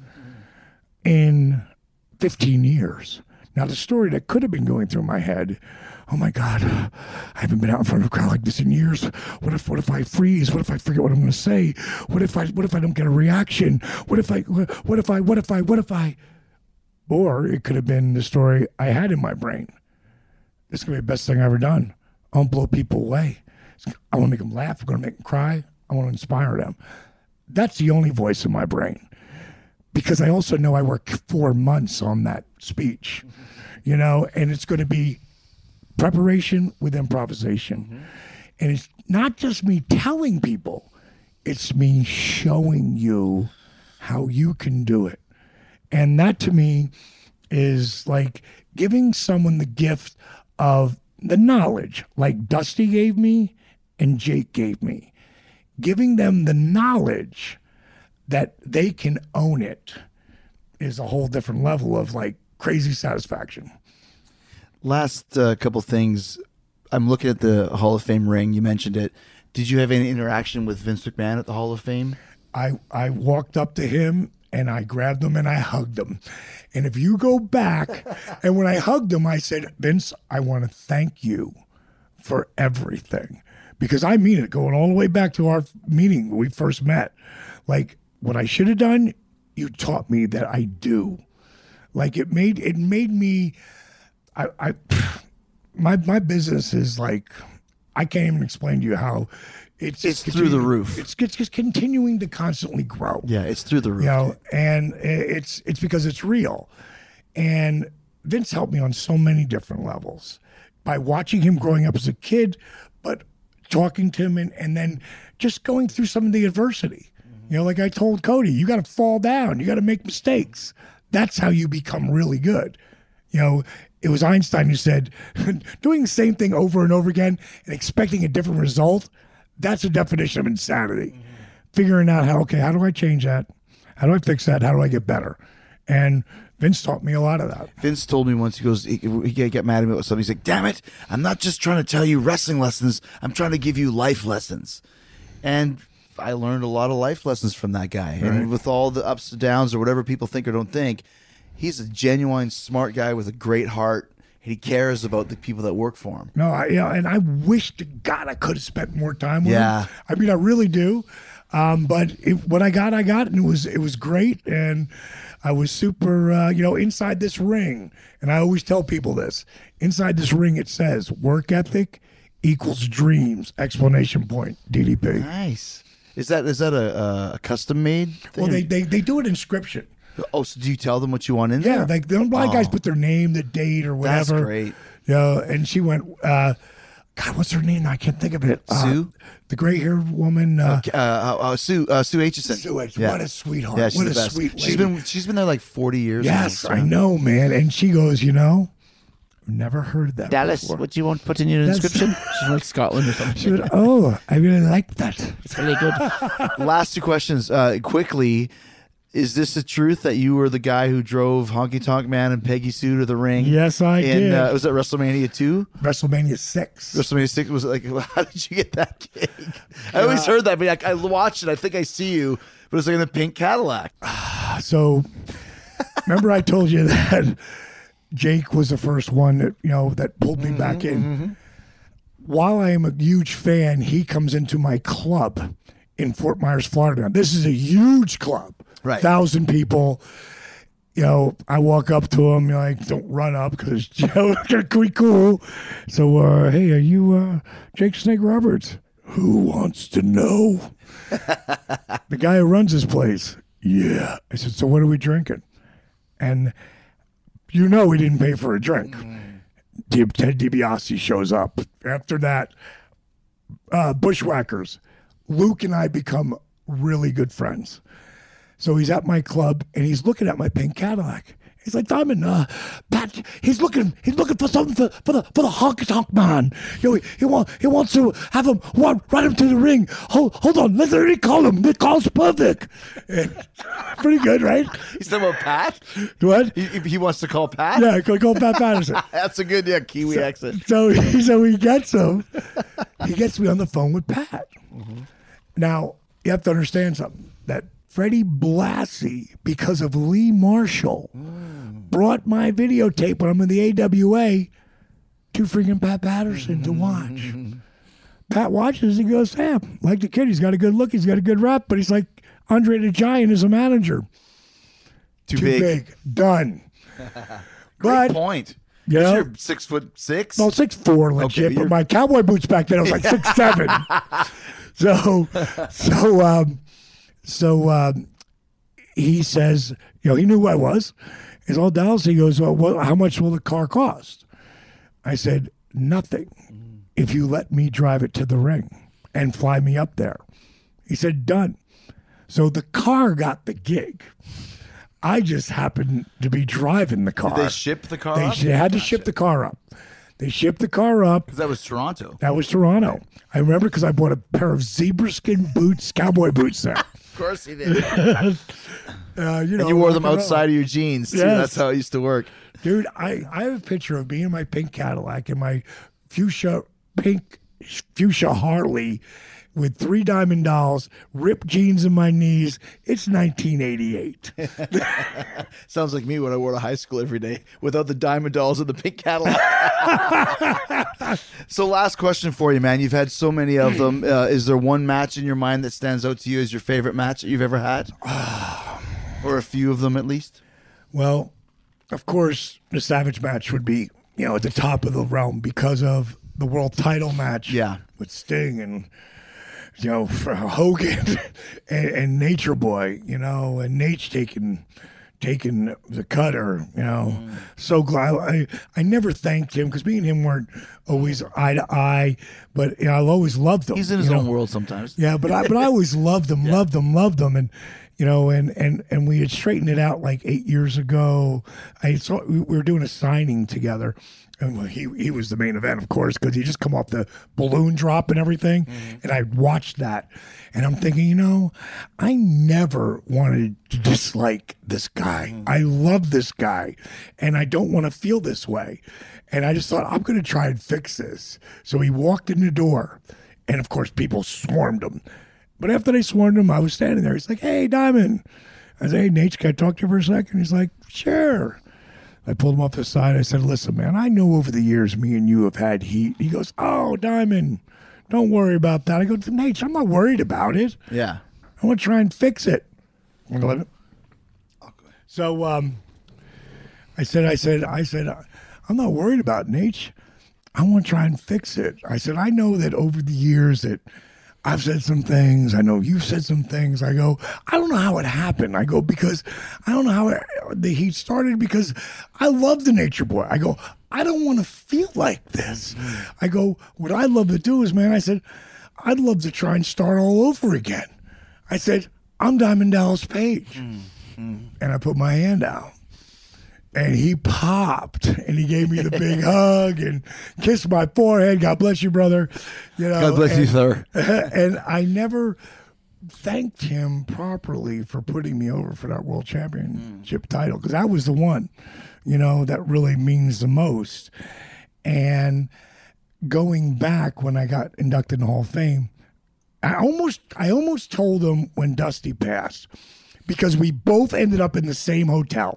in fifteen years. Now, the story that could have been going through my head, oh my God, I haven't been out in front of a crowd like this in years. What if what if I freeze? What if I forget what I'm going to say? What if I what if I don't get a reaction? What if I what if I what if I what if I Or it could have been the story I had in my brain. This is going to be the best thing I've ever done. I want to blow people away. I want to make them laugh. I'm going to make them cry. I want to inspire them. That's the only voice in my brain. Because I also know I worked four months on that speech, you know, and it's going to be preparation with improvisation. Mm-hmm. And it's not just me telling people, it's me showing you how you can do it. And that to me is like giving someone the gift of the knowledge, like Dusty gave me and Jake gave me. Giving them the knowledge that they can own it is a whole different level of like crazy satisfaction. Last uh, couple things. I'm looking at the Hall of Fame ring. You mentioned it. Did you have any interaction with Vince McMahon at the Hall of Fame? I, I walked up to him and I grabbed him and I hugged him. And if you go back, and when I hugged him, I said, Vince, I want to thank you for everything. Because I mean it, going all the way back to our meeting when we first met. Like, what I should have done, you taught me that I do. Like, it made it made me, I, I my my business is like, I can't even explain to you how it's it's through the roof. It's, it's just continuing to constantly grow. Yeah, it's through the roof. You know, and it's it's because it's real. And Vince helped me on so many different levels by watching him growing up as a kid, but talking to him and, and then just going through some of the adversity. You know, like I told Cody, you got to fall down. You got to make mistakes. That's how you become really good. You know, it was Einstein who said, doing the same thing over and over again and expecting a different result, that's a definition of insanity. Mm-hmm. Figuring out how, okay, how do I change that? How do I fix that? How do I get better? And Vince taught me a lot of that. Vince told me once, he goes, he, he get mad at me about something. He's like, damn it, I'm not just trying to tell you wrestling lessons. I'm trying to give you life lessons. And I learned a lot of life lessons from that guy. Right. And with all the ups and downs or whatever people think or don't think, he's a genuine smart guy with a great heart. And he cares about the people that work for him. No, I, you know, and I wish to God I could have spent more time with yeah. him. I mean, I really do. Um, but it, what I got, I got, and it was it was great. And I was super, uh, you know, inside this ring. And I always tell people this. Inside this ring, it says work ethic equals dreams, explanation point, D D P. Nice. Is that is that a, a custom made thing? Well, they, they, they do an inscription. Oh, so do you tell them what you want in Yeah, there? like the blind Oh. guys put their name, the date, or whatever. That's great. You know, and she went, uh, God, what's her name? I can't think of it. Uh, Sue? The gray-haired woman. Uh, Uh, uh, uh, Sue uh, Sue Aitchison. Sue Aitchison. Yeah. What a sweetheart. Yeah, she's what the a best. sweet lady. She's been she's been there like forty years. Yes, almost, I know, man. And she goes, you know, I've never heard that Dallas, before. what do you want to put in your That's- inscription? She's from like Scotland or something. She went, oh, I really like that. It's really good. Last two questions, uh, quickly. Is this the truth that you were the guy who drove Honky Tonk Man and Peggy Sue to the ring? Yes, I in, did. Uh, was that WrestleMania two? WrestleMania six. WrestleMania six was it like, how did you get that gig? I always heard that, but I, I watched it. I think I see you, but it was like in the pink Cadillac. So, remember I told you that Jake was the first one that, you know, that pulled me back in. While I am a huge fan, he comes into my club in Fort Myers, Florida. This is a huge club. Right. Thousand people. You know, I walk up to him, you know, like, don't run up because, you know, it's we cool. So, uh, hey, are you uh, Jake Snake Roberts? Who wants to know? The guy who runs this place. Yeah. I said, so what are we drinking? And you know we didn't pay for a drink. Ted DiBiase shows up. After that, uh, Bushwhackers. Luke and I become really good friends. So he's at my club and he's looking at my pink Cadillac. He's like, Diamond, uh, Pat, he's looking, he's looking for something for, for the for the honky tonk man. You know, he, he want he wants to have him run, run him to the ring. Hold hold on, let's already call him. The call's perfect. And, pretty good, right? He's talking about Pat? What? He, he wants to call Pat? Yeah, go go Pat Patterson. That's a good yeah, Kiwi accent. So so he gets him. He gets me on the phone with Pat. Now you have to understand something. That Freddie Blassie, because of Lee Marshall, brought my videotape when I'm in the A W A to freaking Pat Patterson to watch. Pat watches and goes, Sam, like the kid, he's got a good look, he's got a good rep, but he's like Andre the Giant as a manager. Too, Too big. big. Done. Great But point. you Because know, you're six foot six. well, six four legit, Okay, but you're- my cowboy boots back then I was like six seven. So, so, um, so um, he says, you know, he knew who I was. He's all Dallas. He goes, well, what, how much will the car cost? I said, nothing. If you let me drive it to the ring and fly me up there. He said, done. So the car got the gig. I just happened to be driving the car. Did they ship the car They, up? they had to ship the car up. They shipped the car up. Because that was Toronto. That was Toronto. I remember because I bought a pair of zebra skin boots, cowboy boots there. Of course he did. Uh, you know, And you wore them rock and roll. outside of your jeans, too. Yes. That's how it used to work. Dude, I, I have a picture of me in my pink Cadillac and my fuchsia, pink fuchsia Harley with three diamond dolls, ripped jeans in my knees. It's nineteen eighty-eight. Sounds like me when I wore to high school every day without the diamond dolls and the pink Cadillac. So last question for you, man. You've had so many of them. Uh, is there one match in your mind that stands out to you as your favorite match that you've ever had? Or a few of them at least? Well, of course, the Savage match would be, you know, at the top of the realm because of the world title match Yeah. with Sting and, you know, Hogan and, and Nature Boy, you know, and Nate's taking taking the cutter, you know. Mm. So glad. I, I never thanked him because me and him weren't always eye to eye, but you know, I've always loved him. He's in his you own know. world sometimes. Yeah, but I but I always loved him, loved him, loved him, and you know, and and and we had straightened it out like eight years ago. I saw we were doing a signing together, and he he was the main event, of course, because he just come off the balloon drop and everything, and I watched that, and I'm thinking, you know, I never wanted to dislike this guy. I love this guy, and I don't want to feel this way, and I just thought I'm going to try and fix this. So he walked in the door. And of course, people swarmed him. But after they swarmed him, I was standing there. He's like, hey, Diamond. I said, hey, Nate, can I talk to you for a second? He's like, sure. I pulled him off the side. I said, listen, man, I know over the years me and you have had heat. He goes, oh, Diamond, don't worry about that. I go, Nate, I'm not worried about it. Yeah. I want to try and fix it. So um, I said, I said, I said, I'm not worried about Nate. I want to try and fix it. I said, I know that over the years that I've said some things. I know you've said some things. I go, I don't know how it happened. I go, because I don't know how it, the heat started because I love the Nature Boy. I go, I don't want to feel like this. I go, what I'd love to do is, man, I said, I'd love to try and start all over again. I said, I'm Diamond Dallas Page. Mm-hmm. And I put my hand out. And he popped, and he gave me the big hug and kissed my forehead. God bless you, brother. You know, God bless and, you, sir. And I never thanked him properly for putting me over for that world championship mm. title, because that was the one, you know, that really means the most. And going back when I got inducted in the Hall of Fame, I almost, I almost told him when Dusty passed, because we both ended up in the same hotel.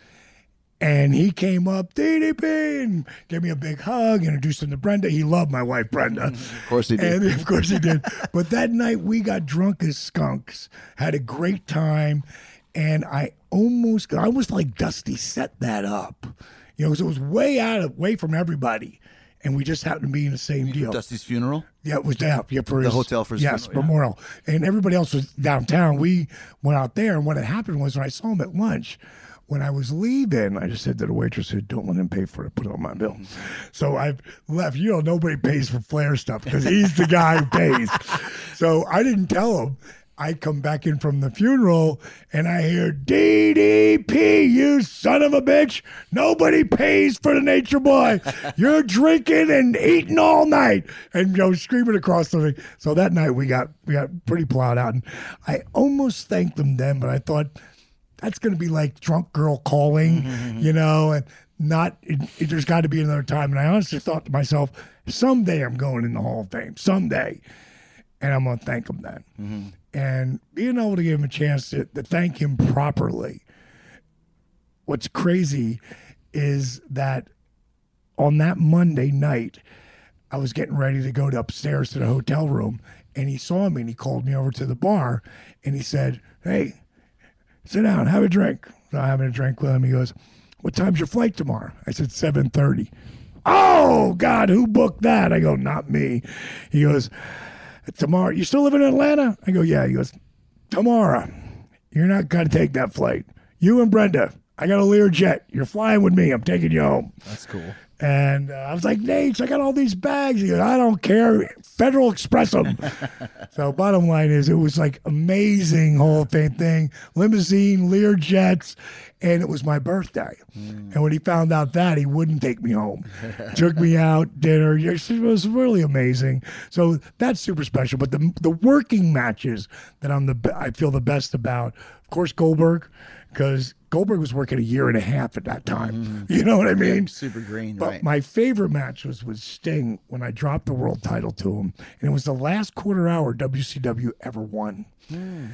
And he came up, D D P, and gave me a big hug, introduced him to Brenda. He loved my wife, Brenda. Of course he did. And of course he did. But that night we got drunk as skunks, had a great time, and I almost, I almost like Dusty set that up. You know, so it was way out of, way from everybody. And we just happened to be in the same deal. Dusty's funeral? Yeah, it was down. Yeah, for the his, hotel for his yes, funeral, memorial. Yeah. And everybody else was downtown. We went out there, and what had happened was when I saw him at lunch, when I was leaving, I just said to the waitress, don't let him pay for it, put it on my bill. So I left. You know, nobody pays for Flair stuff because he's the guy who pays. So I didn't tell him. I come back in from the funeral, and I hear, D D P, you son of a bitch. Nobody pays for the Nature Boy. You're drinking and eating all night. And, you know, screaming across the thing. So that night we got, we got pretty plowed out. And I almost thanked them then, but I thought, that's going to be like drunk girl calling, mm-hmm. you know, and not, it, it, there's got to be another time. And I honestly thought to myself, someday I'm going in the Hall of Fame, someday. And I'm going to thank him then. Mm-hmm. And being able to give him a chance to, to thank him properly. What's crazy is that on that Monday night, I was getting ready to go to upstairs to the hotel room, and he saw me and he called me over to the bar and he said, hey, sit down, have a drink. So I'm having a drink with him. He goes, what time's your flight tomorrow? I said, seven thirty. Oh, God, who booked that? I go, not me. He goes, tomorrow, you still living in Atlanta? I go, yeah. He goes, tomorrow, you're not going to take that flight. You and Brenda, I got a Learjet. You're flying with me. I'm taking you home. That's cool. And uh, I was like, Nate, I got all these bags. He goes, I don't care. Federal Express them. So bottom line is, it was like amazing Hall of Fame thing. Limousine, Lear jets, and it was my birthday. Mm. And when he found out that, he wouldn't take me home. Took me out, dinner. It was really amazing. So that's super special. But the the working matches that I'm the I feel the best about, of course, Goldberg, because Goldberg was working a year and a half at that time. Mm-hmm. You know what I mean? Yeah, super green, but right. My favorite match was with Sting when I dropped the world title to him. And it was the last quarter hour W C W ever won. Mm.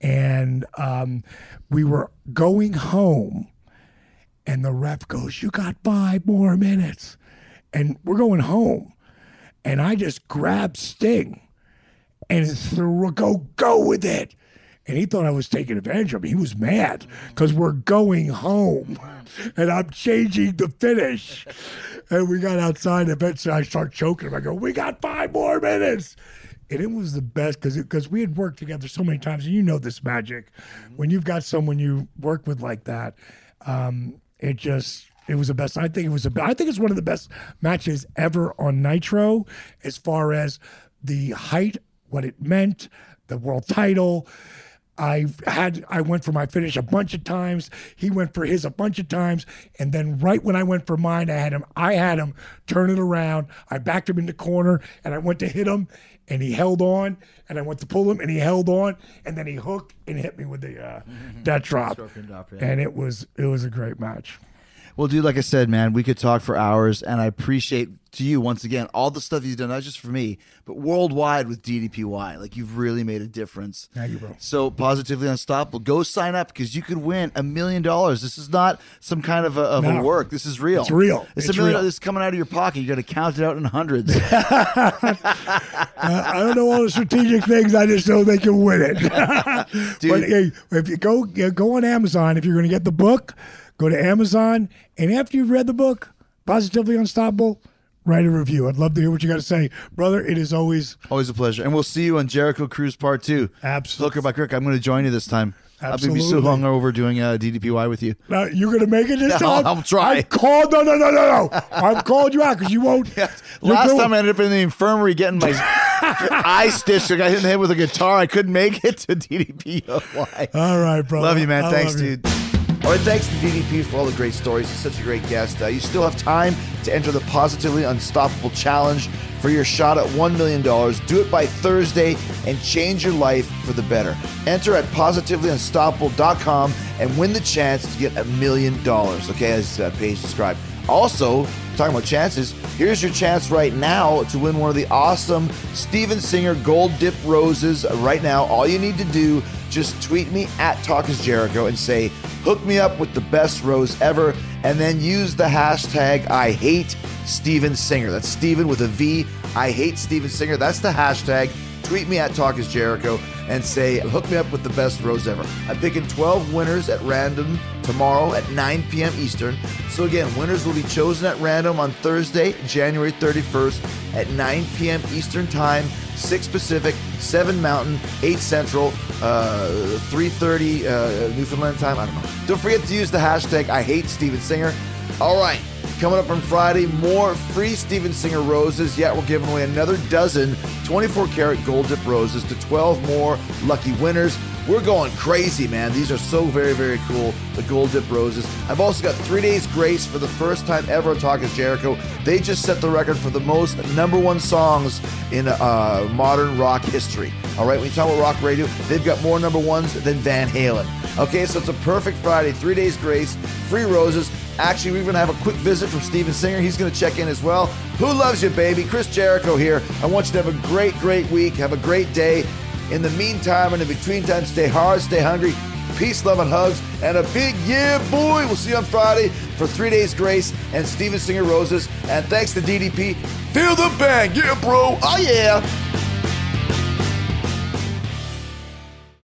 And um, we were going home, and the ref goes, you got five more minutes. And we're going home. And I just grabbed Sting and threw, go, go with it. And he thought I was taking advantage of him. He was mad because we're going home and I'm changing the finish. And we got outside. Eventually I start choking him. I go, we got five more minutes. And it was the best because because we had worked together so many times. And you know this magic. When you've got someone you work with like that, um, it just, it was the best. I think it was a, I think it's one of the best matches ever on Nitro as far as the height, what it meant, the world title. I had I went for my finish a bunch of times. He went for his a bunch of times, and then right when I went for mine, I had him. I had him turn it around. I backed him in the corner, and I went to hit him, and he held on. And I went to pull him, and he held on, and then he hooked and hit me with the uh, mm-hmm. that drop. drop yeah. And it was it was a great match. Well, dude, like I said, man, we could talk for hours, and I appreciate to you once again all the stuff you've done, not just for me, but worldwide with D D P Y. Like, you've really made a difference. Thank you, bro. So, Positively Unstoppable, go sign up because you could win a million dollars. This is not some kind of a, of No. a work. This is real. It's real. It's, It's a million. real. This is coming out of your pocket. You got to count it out in hundreds. Uh, I don't know all the strategic things. I just know they can win it. Dude. But hey, if you go yeah, go on Amazon, if you're going to get the book, go to Amazon, and after you've read the book, Positively Unstoppable, write a review. I'd love to hear what you got to say, brother. It is always Always a pleasure. And we'll see you on Jericho Cruise Part Two. Absolutely. Hooker by Crook. I'm going to join you this time. I'm going to be so Absolutely. long over doing uh, D D P Y with you. now, you're going to make it this I'll- time. I'll try. I called. No, no, no, no, no. I've called you out because you won't. you're Last doing- time I ended up in the infirmary getting my eye stitched. I got hit in the head with a guitar. I couldn't make it to D D P Y. All right, bro. Love you, man. I Thanks, love you. dude. All right, thanks to D D P for all the great stories. He's such a great guest. Uh, you still have time to enter the Positively Unstoppable Challenge for your shot at one million dollars. Do it by Thursday and change your life for the better. Enter at positively unstoppable dot com and win the chance to get a million dollars, okay, as uh, Paige described. Also, talking about chances, here's your chance right now to win one of the awesome Steven Singer Gold Dip Roses right now. All you need to do, just tweet me at Talk is Jericho and say, hook me up with the best rose ever, and then use the hashtag I hate Steven Singer. That's Steven with a V. I hate Steven Singer. That's the hashtag. Tweet me at Talk is Jericho and say, hook me up with the best rose ever. I'm picking twelve winners at random tomorrow at nine p.m. Eastern. So again, winners will be chosen at random on Thursday, January thirty-first at nine p.m. Eastern Time, six Pacific, seven Mountain, eight Central, uh, three thirty uh, Newfoundland time. I don't know. Don't forget to use the hashtag I hate Steven Singer. All right. Coming up on Friday, more free Steven Singer roses. Yet we're giving away another dozen twenty-four karat gold dip roses to twelve more lucky winners. We're going crazy, man. These are so very, very cool, the gold dip roses. I've also got three days grace for the first time ever on Talk is Jericho. They just set the record for the most number one songs in uh, modern rock history. All right, when you talk about rock radio, they've got more number ones than Van Halen. Okay, so it's a perfect Friday, three days grace, free roses. Actually, we're going to have a quick visit from Steven Singer. He's going to check in as well. Who loves you, baby? Chris Jericho here. I want you to have a great, great week. Have a great day. In the meantime and in between time, stay hard, stay hungry. Peace, love, and hugs. And a big yeah, boy. We'll see you on Friday for Three Days Grace and Steven Singer Roses. And thanks to D D P. Feel the bang. Yeah, bro. Oh, yeah.